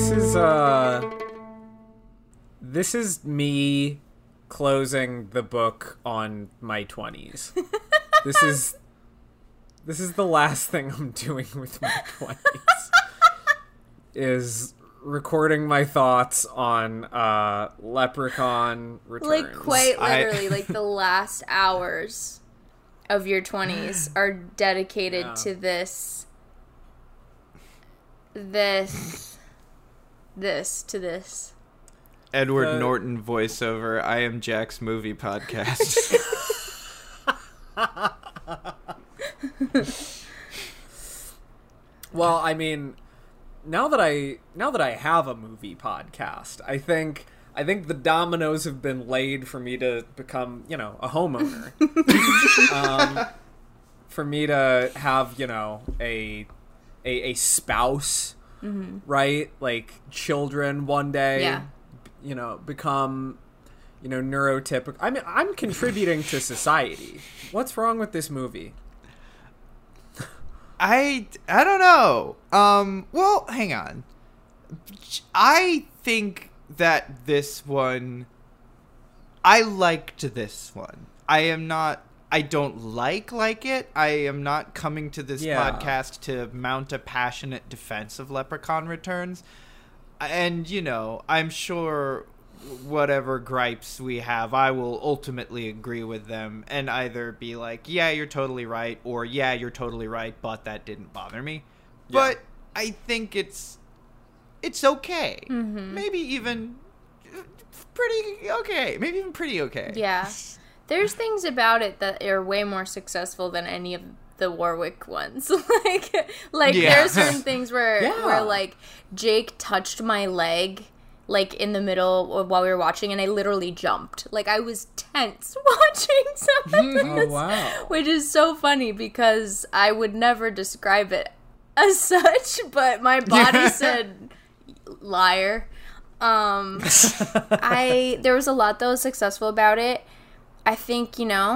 This is me closing the book on my 20s. This is the last thing I'm doing with my 20s. Is recording my thoughts on Leprechaun Returns. Like, quite literally, like, the last hours of your 20s are dedicated to this. Edward Norton voiceover, I Am Jack's Movie Podcast. Well, I mean, now that I have a movie podcast, I think the dominoes have been laid for me to become, a homeowner. For me to have, a spouse, right? Like children one day. Yeah. Become, neurotypical. I mean, I'm contributing to society. What's wrong with this movie? I don't know. Well, hang on. I think that this one, I liked this one. I don't like it. I am not coming to this podcast to mount a passionate defense of Leprechaun Returns. And, I'm sure whatever gripes we have, I will ultimately agree with them and either be like, yeah, you're totally right, or yeah, you're totally right, but that didn't bother me. Yeah. But I think it's okay. Mm-hmm. Maybe even pretty okay. Maybe even pretty okay. Yeah. There's things about it that are way more successful than any of the Warwick ones. like there are certain things where like Jake touched my leg like in the middle while we were watching, and I literally jumped. Like, I was tense watching some of this. Oh, wow. Which is so funny because I would never describe it as such, but my body said liar. There was a lot that was successful about it. I think,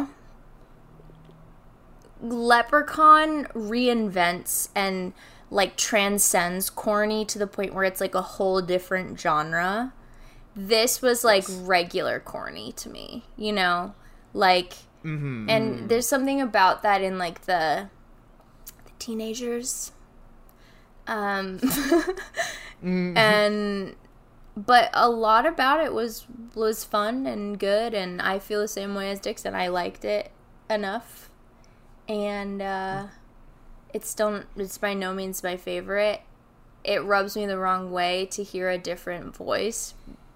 Leprechaun reinvents and like transcends corny to the point where it's like a whole different genre. This was like regular corny to me, like, and there's something about that in like the teenagers, and but a lot about it was fun and good, and I feel the same way as Dixon. I liked it enough. And it's by no means my favorite. It rubs me the wrong way to hear a different voice.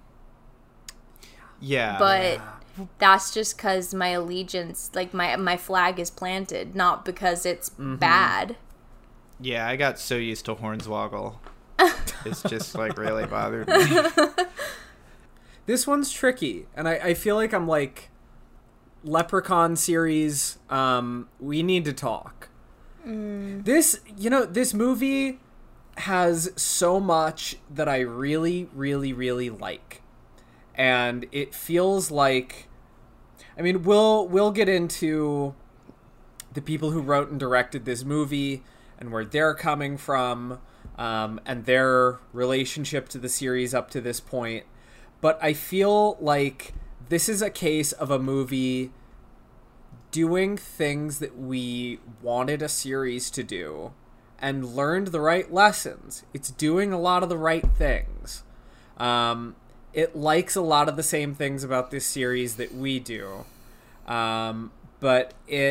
Yeah. But that's just because my allegiance, like my flag is planted, not because it's bad. Yeah, I got so used to Hornswoggle. It's just like really bothered me. This one's tricky, and I feel like I'm like, Leprechaun series, we need to talk. This movie has so much that I really, really, really like. And it feels like, I mean, we'll get into the people who wrote and directed this movie and where they're coming from, and their relationship to the series up to this point. But I feel like this is a case of a movie doing things that we wanted a series to do and learned the right lessons. It's doing a lot of the right things. It likes a lot of the same things about this series that we do. But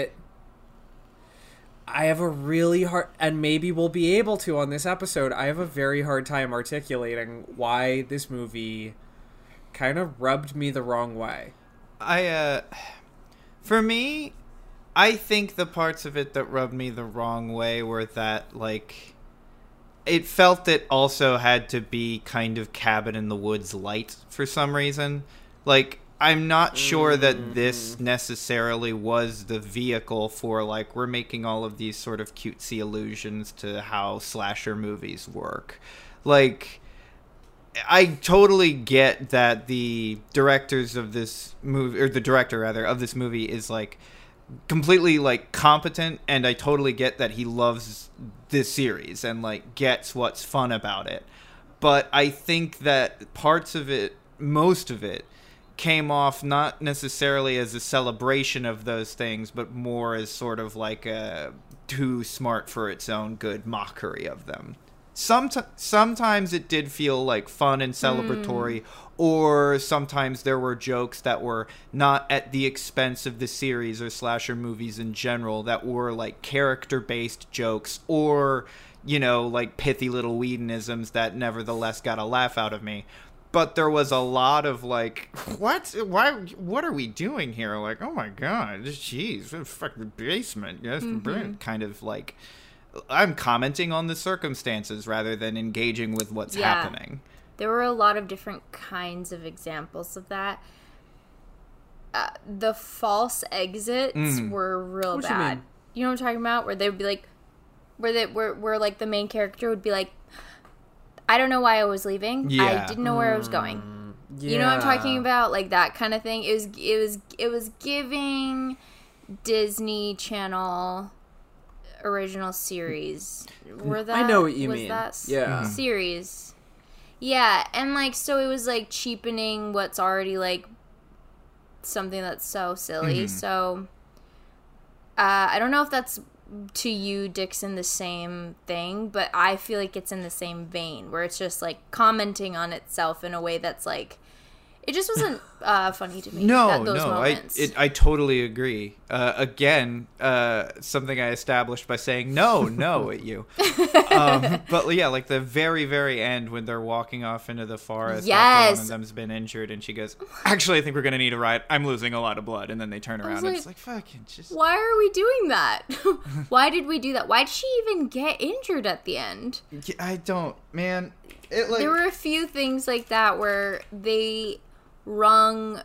I have a really hard, and maybe we'll be able to on this episode, I have a very hard time articulating why this movie kind of rubbed me the wrong way. For me, I think the parts of it that rubbed me the wrong way were that, like, it felt it also had to be kind of Cabin in the Woods light for some reason. Like, I'm not sure that this necessarily was the vehicle for, like, we're making all of these sort of cutesy allusions to how slasher movies work. Like, I totally get that the directors of this movie, or the director rather of this movie, is like completely like competent, and I totally get that he loves this series and like gets what's fun about it. But I think that parts of it, most of it, came off not necessarily as a celebration of those things, but more as sort of like a too smart for its own good mockery of them. Sometimes it did feel like fun and celebratory, or sometimes there were jokes that were not at the expense of the series or slasher movies in general, that were like character-based jokes, or, you know, like pithy little Whedonisms that nevertheless got a laugh out of me. But there was a lot of like, what are we doing here? Like, oh my god, jeez, fuck the basement. Yes, brilliant. Kind of like, I'm commenting on the circumstances rather than engaging with what's happening. There were a lot of different kinds of examples of that. The false exits were real bad. You know what I'm talking about? Where they would be like, where like the main character would be like, I don't know why I was leaving. Yeah. I didn't know where I was going. Yeah. You know what I'm talking about? Like that kind of thing. It was giving Disney Channel original series. I know what you mean. That yeah. Series. Yeah, and like so it was like cheapening what's already like something that's so silly. So I don't know if that's to you, Dixon, the same thing, but I feel like it's in the same vein where it's just like commenting on itself in a way that's like, it just wasn't funny to me. Those moments. I totally agree. Again, something I established by saying no at you. But yeah, like the very, very end when they're walking off into the forest after one of them's been injured, and she goes, actually, I think we're going to need a ride. I'm losing a lot of blood. And then they turn around and it's like, fucking just... Why are we doing that? Why did we do that? Why did she even get injured at the end? I don't, man. There were a few things like that where they rung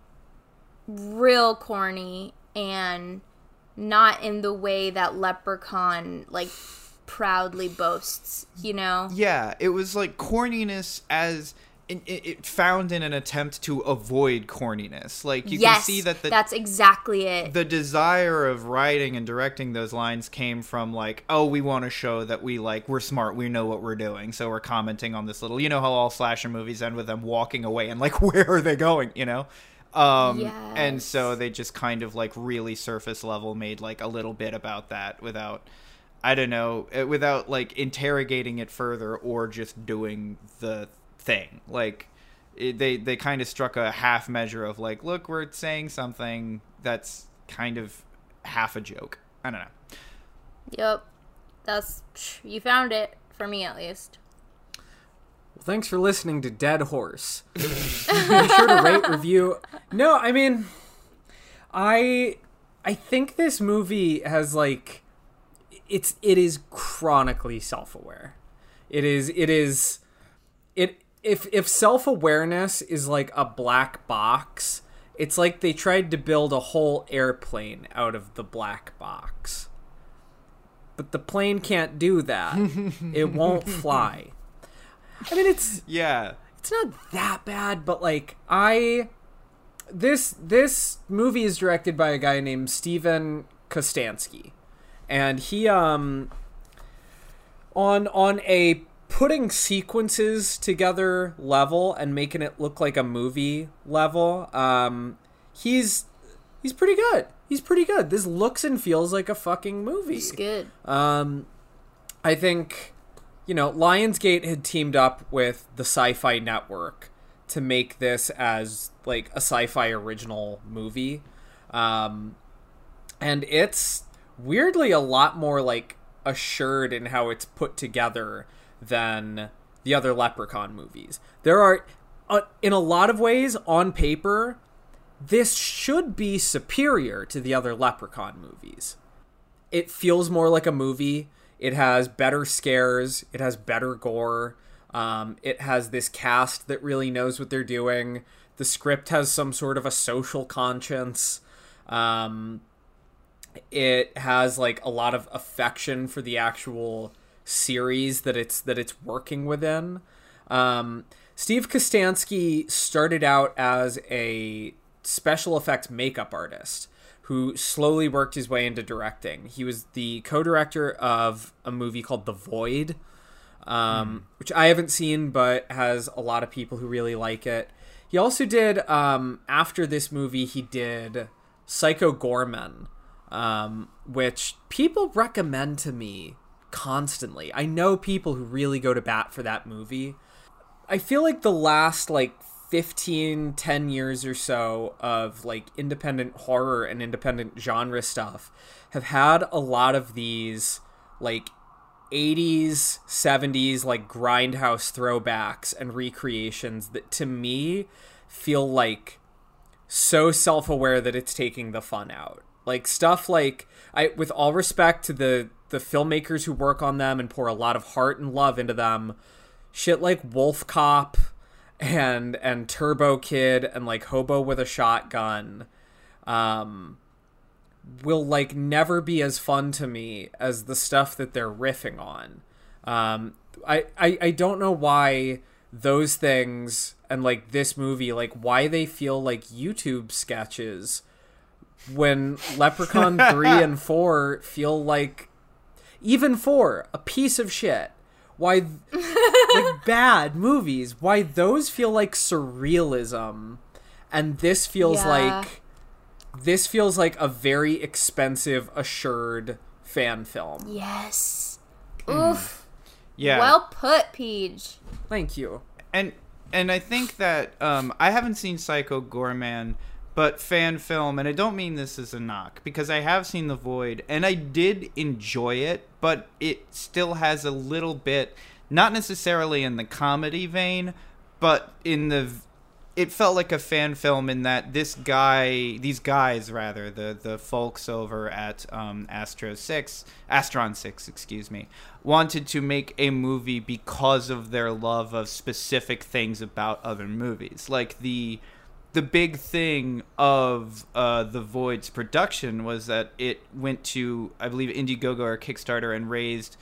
real corny and not in the way that Leprechaun like proudly boasts, you know? Yeah, it was like corniness as it found in an attempt to avoid corniness. Like you can see that that's exactly it. The desire of writing and directing those lines came from like, oh, we want to show that we're smart, we know what we're doing, so we're commenting on this little, you know how all slasher movies end with them walking away and like, where are they going, you know? And so they just kind of like really surface level made like a little bit about that without, I don't know, without like interrogating it further or just doing the thing. Like they kind of struck a half measure of like, look, we're saying something that's kind of half a joke. I don't know. Yep. You found it, for me at least. Well, thanks for listening to Dead Horse. Be sure to rate, review. No, I mean, I think this movie has like, it is chronically self-aware. If self-awareness is like a black box, it's like they tried to build a whole airplane out of the black box. But the plane can't do that. It won't fly. I mean, it's not that bad, but like this movie is directed by a guy named Steven Kostanski, and he on a putting sequences together level and making it look like a movie level, he's pretty good. He's pretty good. This looks and feels like a fucking movie. It's good. I think, you know, Lionsgate had teamed up with the Sci-Fi Network to make this as like a sci-fi original movie. And it's weirdly a lot more like assured in how it's put together than the other Leprechaun movies. There are, in a lot of ways, on paper, this should be superior to the other Leprechaun movies. It feels more like a movie. It has better scares. It has better gore. It has this cast that really knows what they're doing. The script has some sort of a social conscience. It has like a lot of affection for the actual series that it's working within. Steve Kostanski started out as a special effects makeup artist who slowly worked his way into directing. He was the co-director of a movie called The Void, which I haven't seen, but has a lot of people who really like it. He also did, after this movie, he did Psycho Goreman, which people recommend to me constantly. I know people who really go to bat for that movie. I feel like the last, 10 years or so of, independent horror and independent genre stuff have had a lot of these, 80s, 70s, grindhouse throwbacks and recreations that, to me, feel, so self-aware that it's taking the fun out. Stuff with all respect to the filmmakers who work on them and pour a lot of heart and love into them, shit like Wolf Cop and Turbo Kid and Hobo with a Shotgun will never be as fun to me as the stuff that they're riffing on. I don't know why those things and this movie, why they feel like YouTube sketches when Leprechaun 3 and 4 feel even 4, a piece of shit. Why, bad movies, why those feel like surrealism, and this feels like a very expensive, assured fan film. Yes. Oof. Yeah. Well put, Peach. Thank you. And I think that I haven't seen Psycho Goreman, but fan film, and I don't mean this as a knock, because I have seen The Void, and I did enjoy it, but it still has a little bit, not necessarily in the comedy vein, but it felt like a fan film in that these guys, the folks over at Astron 6, wanted to make a movie because of their love of specific things about other movies. The big thing of The Void's production was that it went to, I believe, Indiegogo or Kickstarter and raised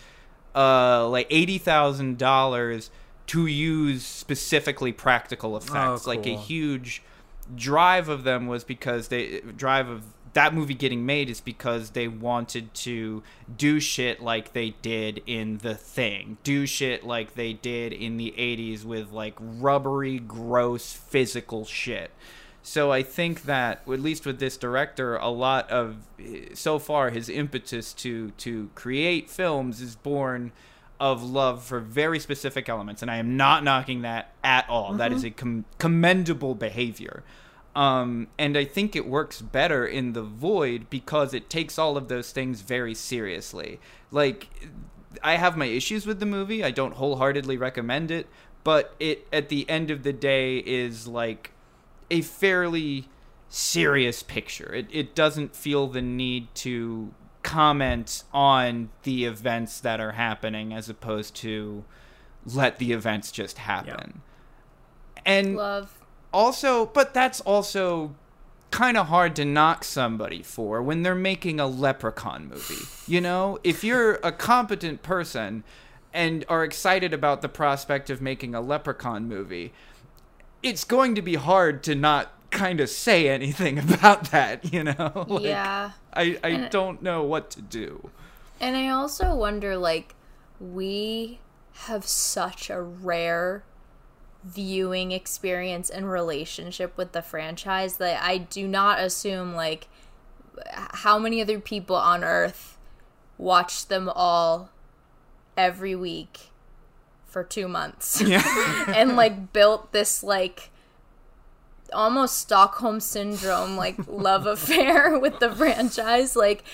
$80,000 to use specifically practical effects. Oh, cool. A huge drive of them was because that movie getting made is because they wanted to do shit like they did in The Thing, do shit like they did in the 80s with rubbery, gross, physical shit. So I think that, at least with this director, a lot of, so far, his impetus to create films is born of love for very specific elements, and I am not knocking that at all. Mm-hmm. That is a commendable behavior. And I think it works better in The Void because it takes all of those things very seriously. I have my issues with the movie. I don't wholeheartedly recommend it, but it, at the end of the day, is a fairly serious picture. It doesn't feel the need to comment on the events that are happening as opposed to let the events just happen. Yeah. And love. Also, but that's also kind of hard to knock somebody for when they're making a Leprechaun movie. You know, if you're a competent person and are excited about the prospect of making a Leprechaun movie, it's going to be hard to not kind of say anything about that, you know? Yeah. I don't know what to do. And I also wonder, we have such a rare viewing experience and relationship with the franchise that I do not assume, how many other people on Earth watch them all every week for 2 months. Yeah. And, built this, almost Stockholm syndrome love affair with the franchise.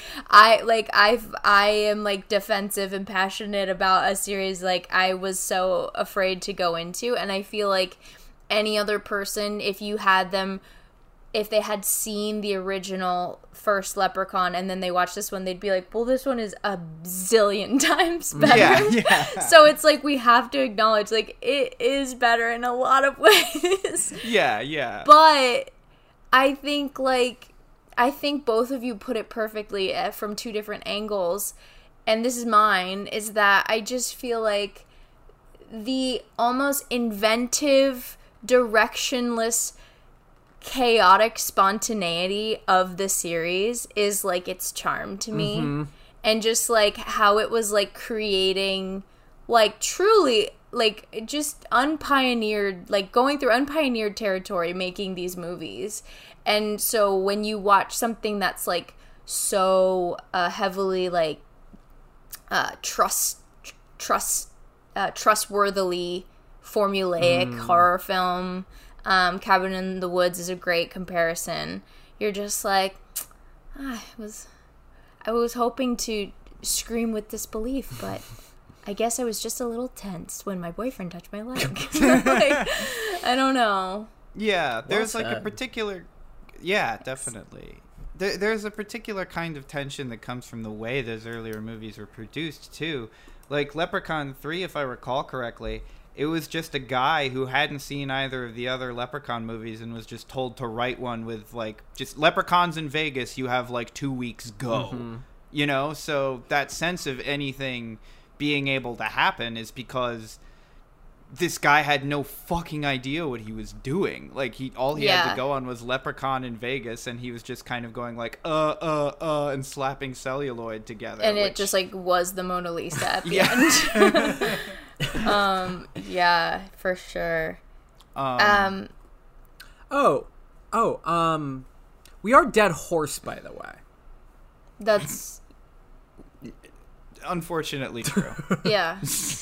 I am defensive and passionate about a series I was so afraid to go into, and I feel like any other person, if they had seen the original first Leprechaun and then they watched this one, they'd be like, well, this one is a zillion times better. Yeah. So it's we have to acknowledge, it is better in a lot of ways. Yeah. But I think, both of you put it perfectly from two different angles, and this is mine, is that I just feel like the almost inventive, directionless, chaotic spontaneity of the series is its charm to me. Mm-hmm. And just how it was creating like truly like just unpioneered, like going through unpioneered territory making these movies. And so when you watch something that's like so heavily like trustworthily formulaic horror film, Cabin in the Woods is a great comparison. You're just like, I was hoping to scream with disbelief, but I guess I was just a little tense when my boyfriend touched my leg. Like, I don't know. Yeah, there's well like a particular... Yeah, definitely. There's a particular kind of tension that comes from the way those earlier movies were produced, too. Like Leprechaun 3, if I recall correctly, it was just a guy who hadn't seen either of the other Leprechaun movies and was just told to write one with, like, just Leprechauns in Vegas, you have, like, 2 weeks, go. Mm-hmm. You know? So that sense of anything being able to happen is because this guy had no fucking idea what he was doing. Like, all he had to go on was Leprechaun in Vegas, and he was just kind of going like, and slapping celluloid together. And it just, like, was the Mona Lisa at the end. Yeah, for sure. We are Dead Horse, by the way. That's... unfortunately true. Yeah.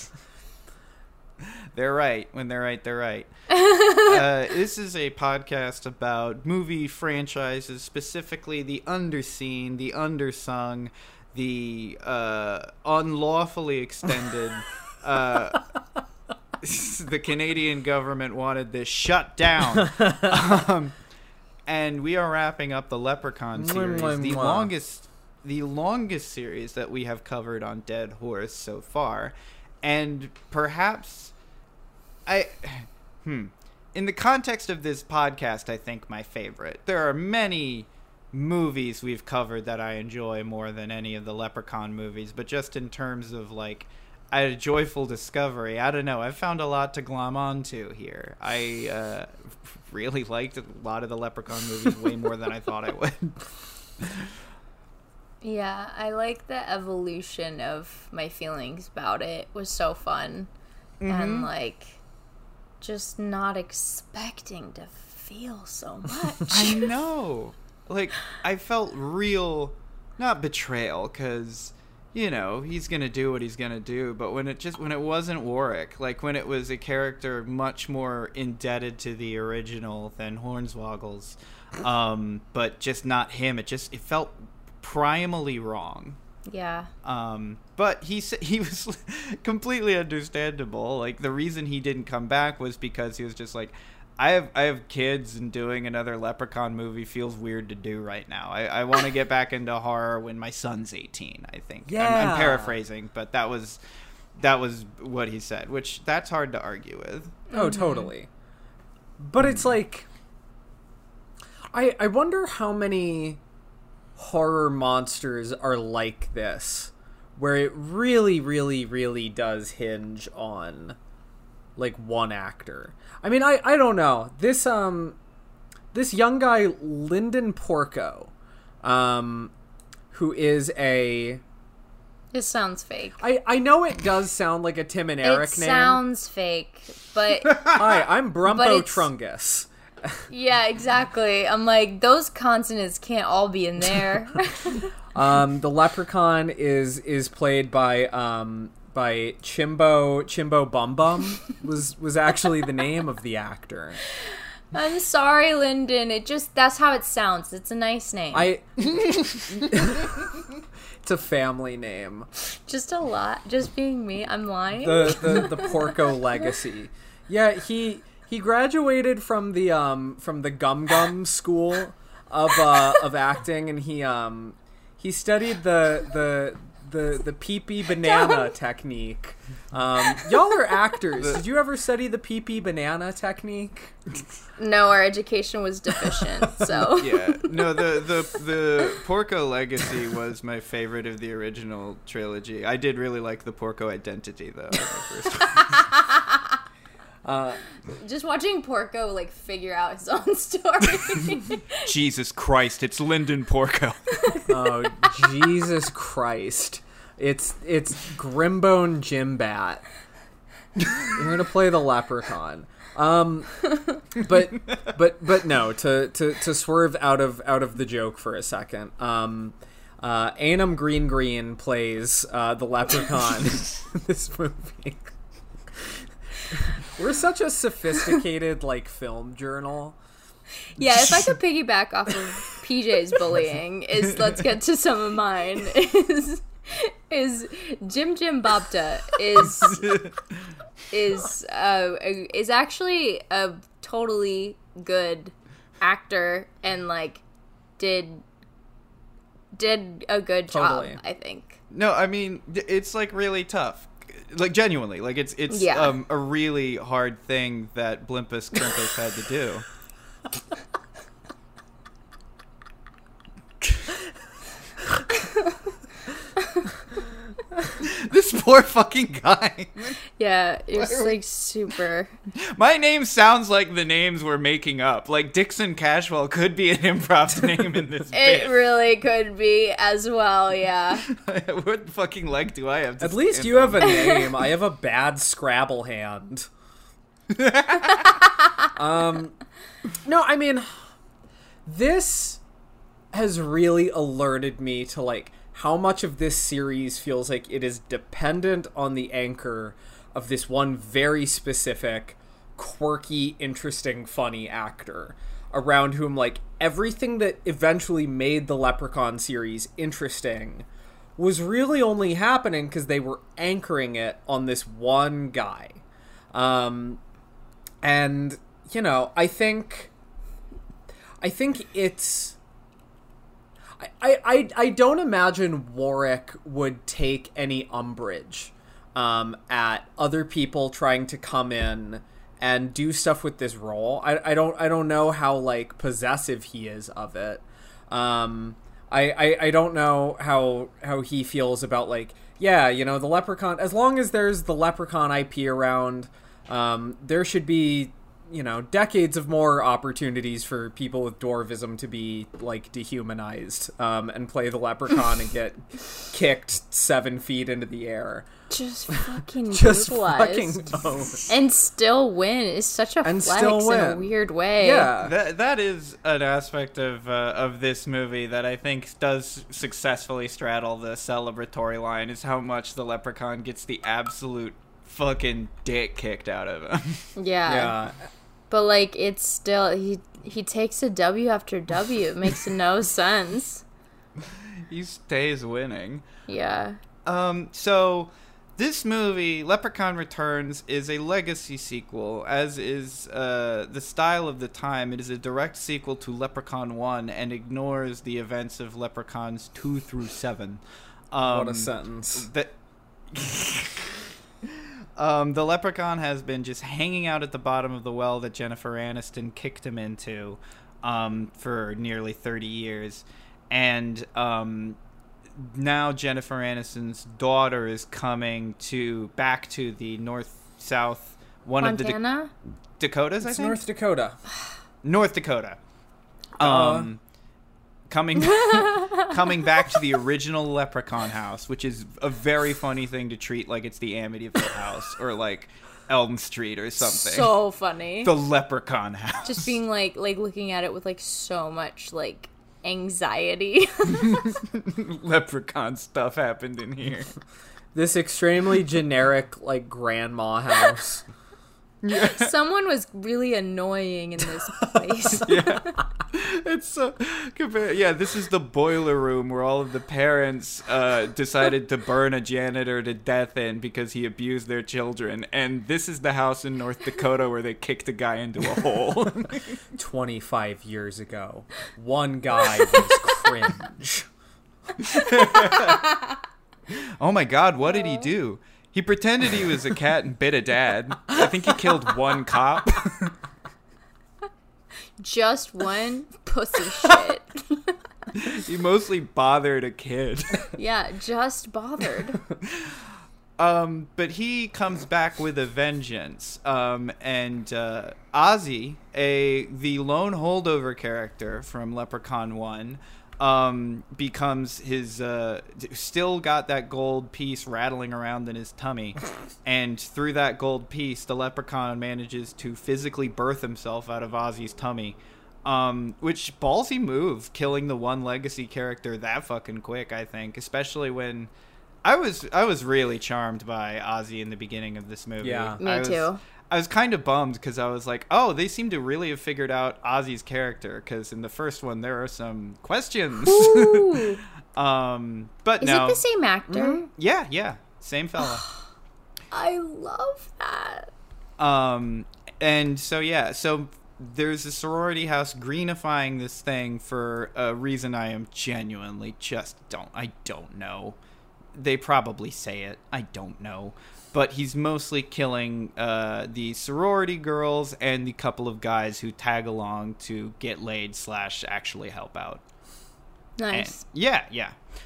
They're right. When they're right, they're right. This is a podcast about movie franchises, specifically the underseen, the undersung, the unlawfully extended. The Canadian government wanted this shut down. And we are wrapping up the Leprechaun series, the longest series that we have covered on Dead Horse so far. And perhaps... in the context of this podcast, I think my favorite. There are many movies we've covered that I enjoy more than any of the Leprechaun movies, but just in terms of, like, a joyful discovery, I don't know, I've found a lot to glom onto here. I really liked a lot of the Leprechaun movies way more than I thought I would. Yeah, I like the evolution of my feelings about it. It was so fun. Mm-hmm. And, like... just not expecting to feel so much. I know. Like, I felt real, not betrayal, because, you know, he's going to do what he's going to do, but when it wasn't Warwick, like when it was a character much more indebted to the original than Hornswoggle's, but just not him, it felt primally wrong. Yeah. But he was completely understandable. Like, the reason he didn't come back was because he was just like, I have kids, and doing another Leprechaun movie feels weird to do right now. I want to get back into horror when my son's 18, I think. Yeah. I'm paraphrasing, but that was what he said, which that's hard to argue with. Oh, totally. But it's like, I wonder how many horror monsters are like this, where it really, really, really does hinge on, like, one actor. I mean, I don't know. This young guy, Lyndon Porco, who is a... It sounds fake. I know it does sound like a Tim and Eric name. It sounds fake, but... Hi, I'm Brumpo Trungus. Yeah, exactly. I'm like, those consonants can't all be in there. The Leprechaun is played by Chimbo Bum Bum was actually the name of the actor. I'm sorry, Lyndon. That's how it sounds. It's a nice name. It's a family name. Just a lot. Just being me. I'm lying. The Porco legacy. Yeah, he graduated from the Gum Gum school of acting, and he studied the pee-pee banana technique. Y'all are actors. Did you ever study the pee-pee banana technique? No, our education was deficient. So yeah, no, the Porco legacy was my favorite of the original trilogy. I did really like the Porco identity though. Just watching Porco like figure out his own story. Jesus Christ, it's Lyndon Porco. Oh, Jesus Christ. It's Grimbone Jimbat. You're gonna play the leprechaun. But no. To swerve out of the joke for a second. Anam Green plays the leprechaun in this movie. We're such a sophisticated film journal. Yeah, if I could piggyback off of PJ's bullying, let's get to some of mine. Is Jim Bobta is actually a totally good actor and did a good job, I think. No, I mean it's really tough. Genuinely, it's a really hard thing that Blimpus Crimpus had to do. This poor fucking guy. Yeah, it's super. My name sounds like the names we're making up. Dixon Cashwell could be an improv name in this bit. It really could be as well, yeah. What fucking leg do I have to At least you have a name. I have a bad Scrabble hand. No, I mean, this has really alerted me to how much of this series feels like it is dependent on the anchor of this one very specific, quirky, interesting, funny actor around whom everything that eventually made the Leprechaun series interesting was really only happening because they were anchoring it on this one guy. And I think it's I don't imagine Warwick would take any umbrage at other people trying to come in and do stuff with this role. I don't know how possessive he is of it. I don't know how he feels about the Leprechaun. As long as there's the Leprechaun IP around, there should be decades of more opportunities for people with dwarvism to be dehumanized and play the leprechaun and get kicked 7 feet into the air. Just fucking brutalized. And still win is such a flex in a weird way. Yeah, that is an aspect of this movie that I think does successfully straddle the celebratory line, is how much the leprechaun gets the absolute fucking dick kicked out of him. Yeah. But it's still he takes a W after W. It makes no sense. He stays winning. Yeah. So this movie, Leprechaun Returns, is a legacy sequel, as is the style of the time. It is a direct sequel to Leprechaun 1 and ignores the events of Leprechauns 2 through 7. What a sentence. The leprechaun has been just hanging out at the bottom of the well that Jennifer Aniston kicked him into for nearly 30 years. And now Jennifer Aniston's daughter is coming back to the north-south... Montana? Of the Dakotas, I think? North Dakota. North Dakota. Coming back to the original Leprechaun house, which is a very funny thing to treat like it's the Amityville house or Elm Street or something. So funny. The Leprechaun house. Just being looking at it with so much anxiety. Leprechaun stuff happened in here. This extremely generic grandma house. Yeah. Someone was really annoying in this place. Yeah. It's so this is the boiler room where all of the parents decided to burn a janitor to death in because he abused their children, and this is the house in North Dakota where they kicked a guy into a hole. 25 years ago, one guy was cringe. Oh my god, what did he do? He pretended he was a cat and bit a dad. I think he killed one cop. Just one pussy shit. He mostly bothered a kid. Yeah, just bothered. But he comes back with a vengeance. And Ozzy, the lone holdover character from Leprechaun 1, becomes his still got that gold piece rattling around in his tummy, and through that gold piece the leprechaun manages to physically birth himself out of Ozzy's tummy, which ballsy move, killing the one legacy character that fucking quick. I think especially when I was really charmed by Ozzy in the beginning of this movie. Yeah, me too. I was kind of bummed because I was like, oh, they seem to really have figured out Ozzy's character, because in the first one there are some questions. But Is no. it the same actor? Mm-hmm. Yeah, same fella. I love that. And so there's a sorority house greenifying this thing for a reason I am genuinely I don't know. They probably say it. I don't know. But he's mostly killing the sorority girls and the couple of guys who tag along to get laid / actually help out. Nice. And, yeah.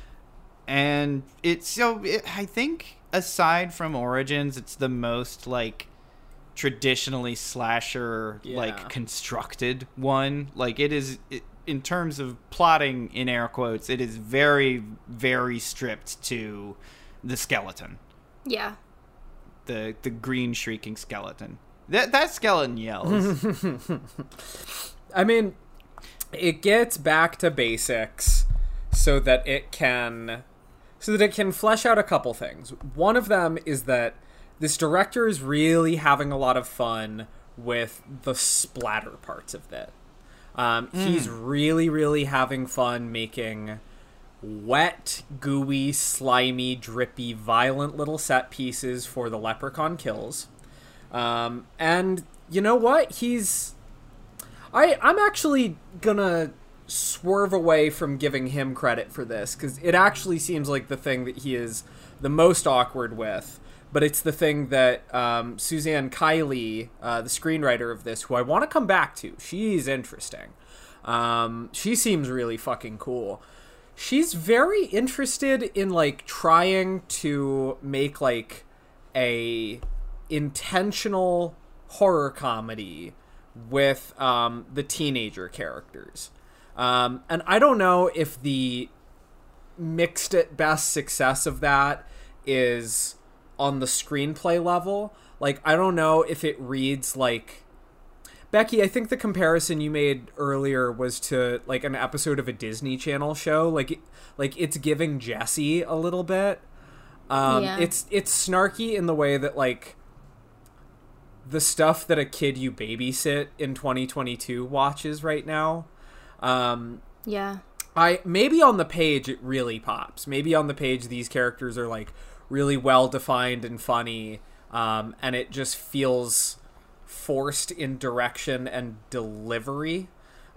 And I think aside from Origins, it's the most like traditionally slasher like constructed one. Like in terms of plotting, in air quotes, it is very, very stripped to the skeleton. Yeah. The green shrieking skeleton. That skeleton yells. I mean, it gets back to basics so that it can flesh out a couple things. One of them is that this director is really having a lot of fun with the splatter parts of it. He's really, really having fun making wet, gooey, slimy, drippy, violent little set pieces for the leprechaun kills. And you know what? I'm actually gonna swerve away from giving him credit for this, because it actually seems like the thing that he is the most awkward with, but it's the thing that Suzanne Kiley, the screenwriter of this, who I want to come back to, she's interesting. She seems really fucking cool. She's very interested in like trying to make like a intentional horror comedy with the teenager characters. And I don't know if the mixed at best success of that is on the screenplay level. Like, I don't know if it reads like... Becky, I think the comparison you made earlier was to like an episode of a Disney Channel show. Like it's giving Jessie a little bit. It's snarky in the way that like the stuff that a kid you babysit in 2022 watches right now. Maybe on the page it really pops. Maybe on the page these characters are like really well defined and funny, and it just feels forced in direction and delivery.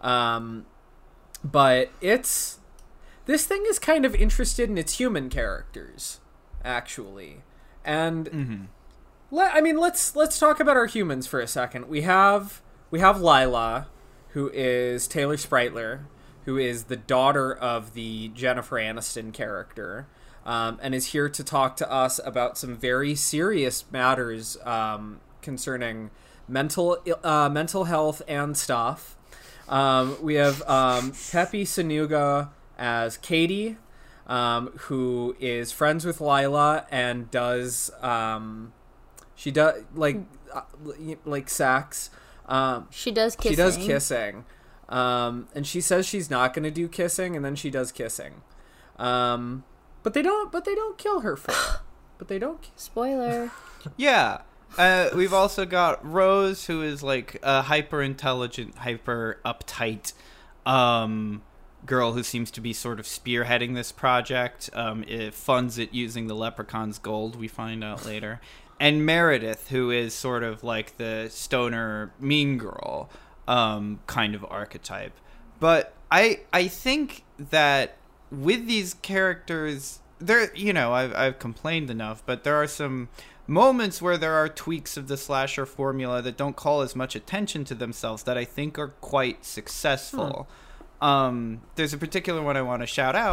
But this thing is kind of interested in its human characters, actually. And let's talk about our humans for a second. We have Lila, who is Taylor Spreitler, who is the daughter of the Jennifer Aniston character, and is here to talk to us about some very serious matters concerning mental health and stuff. We have Pepe Sanuga as Katie, who is friends with Lila and does she does like sex. She does kissing. She does kissing. And she says she's not going to do kissing, and then she does kissing. But they don't kill her for it. But they don't. Spoiler. Yeah. We've also got Rose, who is like a hyper intelligent, hyper uptight girl who seems to be sort of spearheading this project. It funds it using the leprechaun's gold, we find out later. And Meredith, who is sort of like the stoner mean girl kind of archetype. But I think that with these characters, I've complained enough, but there are some moments where there are tweaks of the slasher formula that don't call as much attention to themselves that I think are quite successful. There's a particular one I want to shout out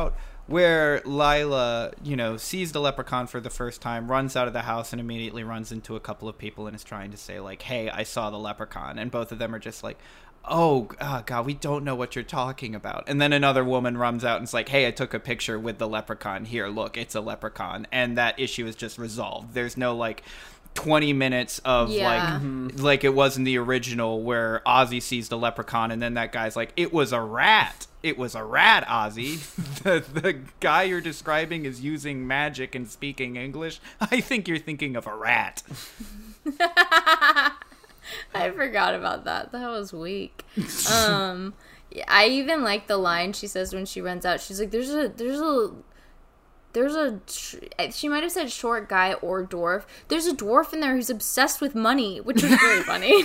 where Lila, sees the leprechaun for the first time, runs out of the house, and immediately runs into a couple of people and is trying to say, like, hey, I saw the leprechaun. And both of them are just like, oh, God, we don't know what you're talking about. And then another woman runs out and is like, hey, I took a picture with the leprechaun. Here, look, it's a leprechaun. And that issue is just resolved. There's no, 20 minutes of, like it was in the original where Ozzy sees the leprechaun and then that guy's like, it was a rat. It was a rat, Ozzy. The guy you're describing is using magic and speaking English. I think you're thinking of a rat. I forgot about that. That was weak. I even like the line she says when she runs out. She's like, she might have said short guy or dwarf. There's a dwarf in there who's obsessed with money, which was really funny.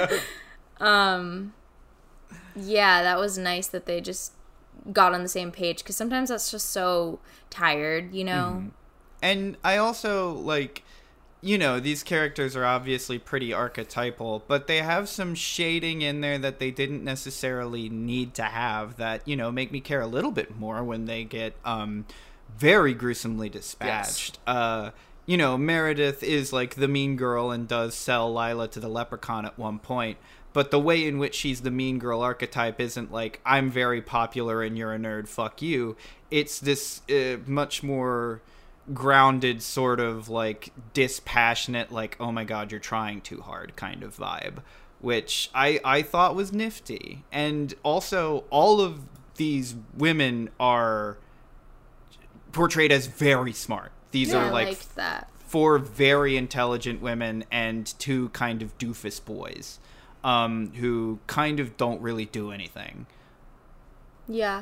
Yeah, that was nice that they just got on the same page, because sometimes that's just so tired, Mm-hmm. And I also, these characters are obviously pretty archetypal, but they have some shading in there that they didn't necessarily need to have that, make me care a little bit more when they get very gruesomely dispatched. Yes. Meredith is the mean girl and does sell Lila to the leprechaun at one point, but the way in which she's the mean girl archetype isn't I'm very popular and you're a nerd, fuck you. It's this much more grounded sort of dispassionate, oh my god, you're trying too hard kind of vibe, which I thought was nifty. And also all of these women are portrayed as very smart. These are that. 4 very intelligent women and 2 kind of doofus boys who kind of don't really do anything. Yeah.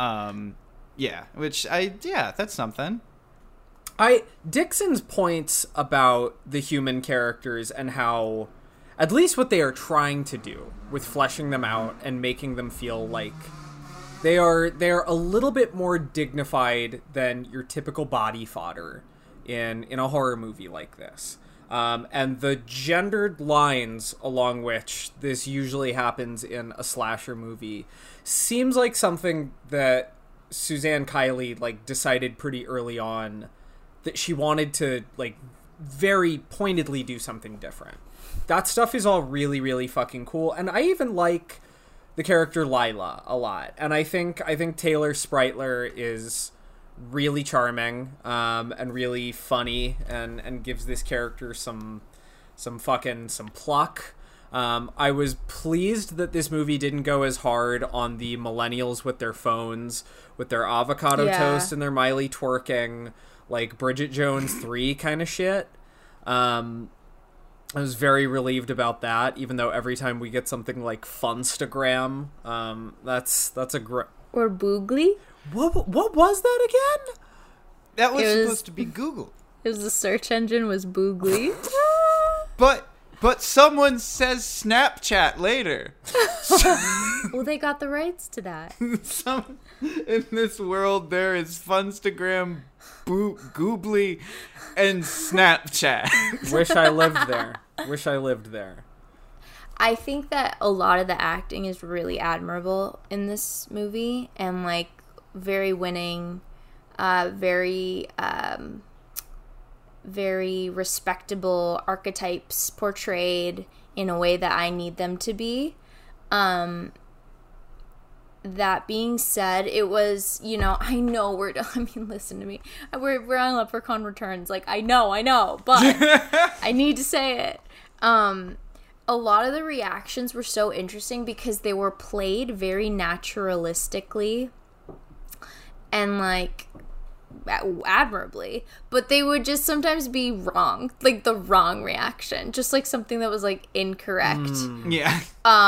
That's something. Dixon's points about the human characters and how, at least what they are trying to do with fleshing them out and making them feel like they're a little bit more dignified than your typical body fodder in a horror movie like this. And the gendered lines along which this usually happens in a slasher movie seems like something that Suzanne Kiley decided pretty early on that she wanted to very pointedly do something different. That stuff is all really, really fucking cool. And I even like the character Lila a lot. And I think Taylor Spreitler is really charming and really funny and gives this character some pluck. I was pleased that this movie didn't go as hard on the millennials with their phones, with their avocado toast and their Miley twerking, Bridget Jones 3 kind of shit. I was very relieved about that, even though every time we get something like Funstagram, that's a or Boogly. What was that again? That was supposed to be Google. It was the search engine was Boogly. But someone says Snapchat later. Well, they got the rights to that. In this world, there is Funstagram, Goobly, and Snapchat. Wish I lived there. I think that a lot of the acting is really admirable in this movie and very winning, very respectable archetypes portrayed in a way that I need them to be. That being said, it was, I know listen to me. We're on Leprechaun Returns. I know, but I need to say it. A lot of the reactions were so interesting because they were played very naturalistically and admirably, but they would just sometimes be wrong, the wrong reaction, just something that was incorrect. Yeah.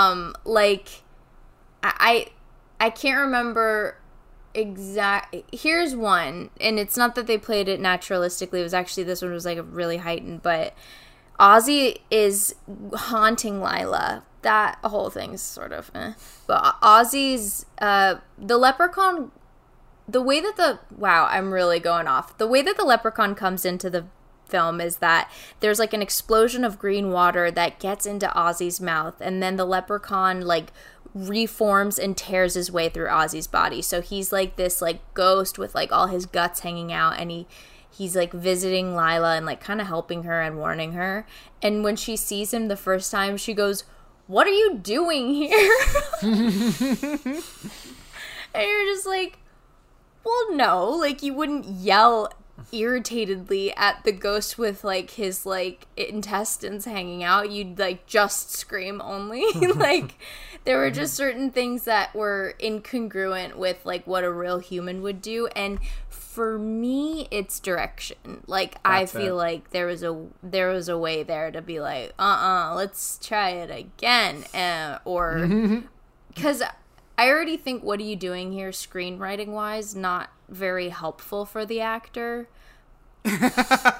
I can't remember here's one, and it's not that they played it naturalistically, it was actually, this one was really heightened, but Ozzy is haunting Lila. That whole thing's sort of but Ozzy's the leprechaun, the way that I'm really going off. The way that the leprechaun comes into the film is that there's an explosion of green water that gets into Ozzy's mouth, and then the leprechaun reforms and tears his way through Ozzy's body. So he's like this like ghost with like all his guts hanging out, and he's like visiting Lila and like kind of helping her and warning her. And when she sees him the first time, she goes, "What are you doing here?" And you're just like, well, no, like you wouldn't yell irritatedly at the ghost with like his like intestines hanging out. You'd like just scream only. Like there were just certain things that were incongruent with like what a real human would do. And for me, it's direction. Like I feel like there was a way there to be like, let's try it again, or because I already think "What are you doing here?" screenwriting wise not very helpful for the actor. But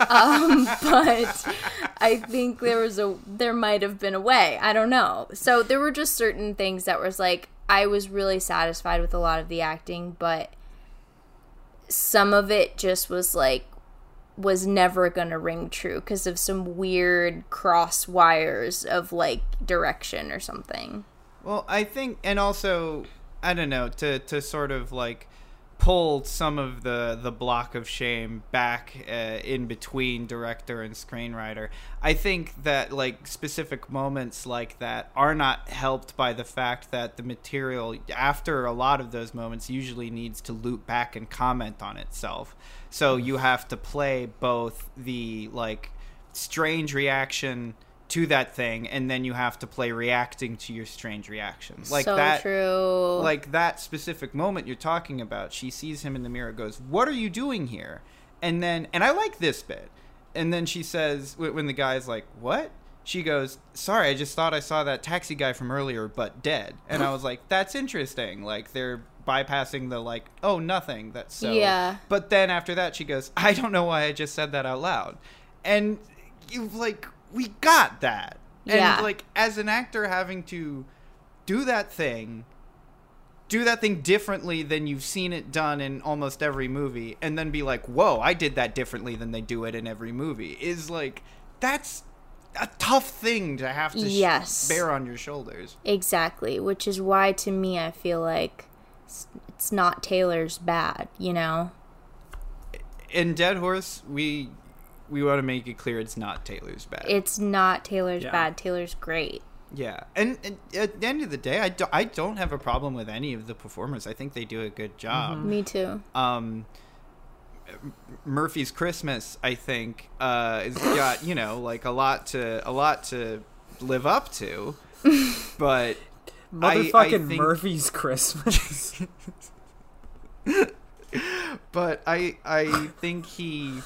I think there might have been a way. I don't know. So there were just certain things that was like, I was really satisfied with a lot of the acting, but some of it just was like, was never gonna ring true because of some weird cross wires of like direction or something. Well, I think, and also, I don't know, to sort of like pull some of the block of shame back in between director and screenwriter. I think that like specific moments like that are not helped by the fact that the material after a lot of those moments usually needs to loop back and comment on itself. So you have to play both the like strange reaction to that thing, and then you have to play reacting to your strange reactions. Like so that, true. Like that specific moment you're talking about, she sees him in the mirror, goes, "What are you doing here?" And I like this bit. And then she says, when the guy's like, "What?" She goes, "Sorry, I just thought I saw that taxi guy from earlier, but dead." And I was like, that's interesting. Like, they're bypassing the, like, oh, nothing. That's so... Yeah. But then after that, she goes, "I don't know why I just said that out loud." And you like... we got that. Yeah. And, like, as an actor having to do that thing differently than you've seen it done in almost every movie, and then be like, whoa, I did that differently than they do it in every movie, is, like, that's a tough thing to have to bear on your shoulders. Exactly, which is why, to me, I feel like it's not Taylor's bad, you know? In Dead Horse, we want to make it clear it's not Taylor's bad. It's not Taylor's bad. Taylor's great. Yeah. And at the end of the day, I don't have a problem with any of the performers. I think they do a good job. Mm-hmm. Me too. Murphy's Christmas, I think, has got, you know, like a lot to live up to. But motherfucking I think... Murphy's Christmas. But I think he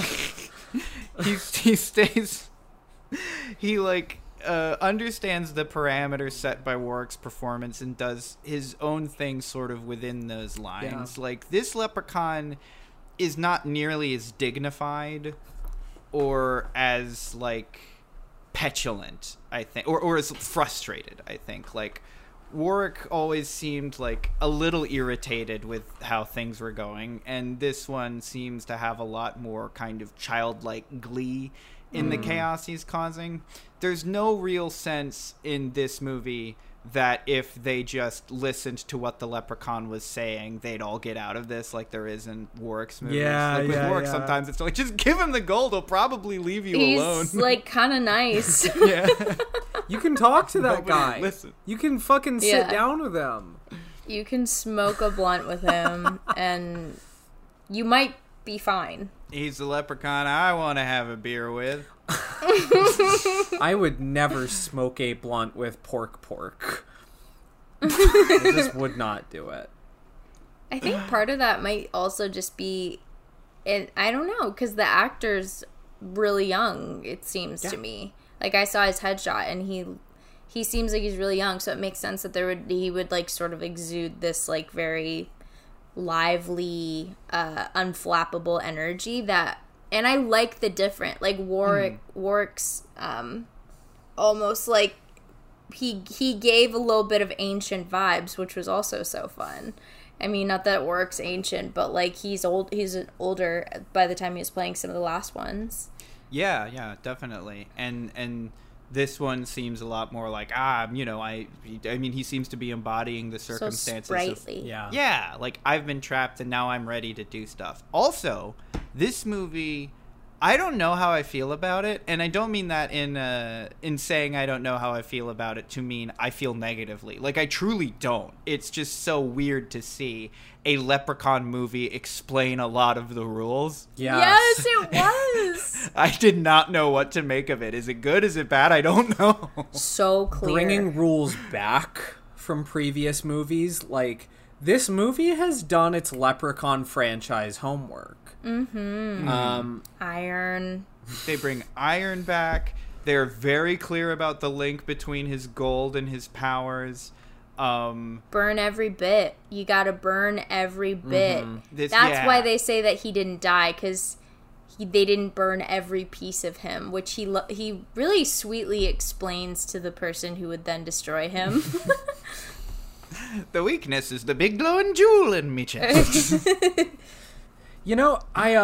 stays, he like understands the parameters set by Warwick's performance and does his own thing sort of within those lines. Yeah. Like, this leprechaun is not nearly as dignified or as like petulant, I think, or as frustrated, I think. Like, Warwick always seemed like a little irritated with how things were going, and this one seems to have a lot more kind of childlike glee in the chaos he's causing. There's no real sense in this movie that if they just listened to what the leprechaun was saying, they'd all get out of this, like there is in Warwick's movies. Like with Warwick, sometimes it's like, just give him the gold, he'll probably leave you alone. He's like kind of nice. Yeah. You can talk to that guy. Listen. You can fucking sit down with him. You can smoke a blunt with him, and you might be fine. He's the leprechaun I want to have a beer with. I would never smoke a blunt with Pork. I just would not do it. I think part of that might also just be, and I don't know, because the actor's really young, it seems to me. Like, I saw his headshot, and he seems like he's really young, so it makes sense that he would like sort of exude this like very lively, unflappable energy that, and I like the different, like Warwick's almost like he gave a little bit of ancient vibes, which was also so fun. I mean, not that Warwick's ancient, but like he's older by the time he was playing some of the last ones. Yeah, definitely. And This one seems a lot more like, I mean, he seems to be embodying the circumstances. So sprightly. Yeah, like, I've been trapped and now I'm ready to do stuff. Also, this movie, I don't know how I feel about it, and I don't mean that in saying I don't know how I feel about it to mean I feel negatively. Like, I truly don't. It's just so weird to see a Leprechaun movie explain a lot of the rules. Yes, it was. I did not know what to make of it. Is it good? Is it bad? I don't know. So clear. Bringing rules back from previous movies, like, this movie has done its Leprechaun franchise homework. Iron. They bring Iron back. They're very clear about the link between his gold and his powers. Burn every bit. You gotta burn every bit. That's why they say that he didn't die, because they didn't burn every piece of him, which he really sweetly explains to the person who would then destroy him. The weakness is the big glowing jewel in me chest. You know,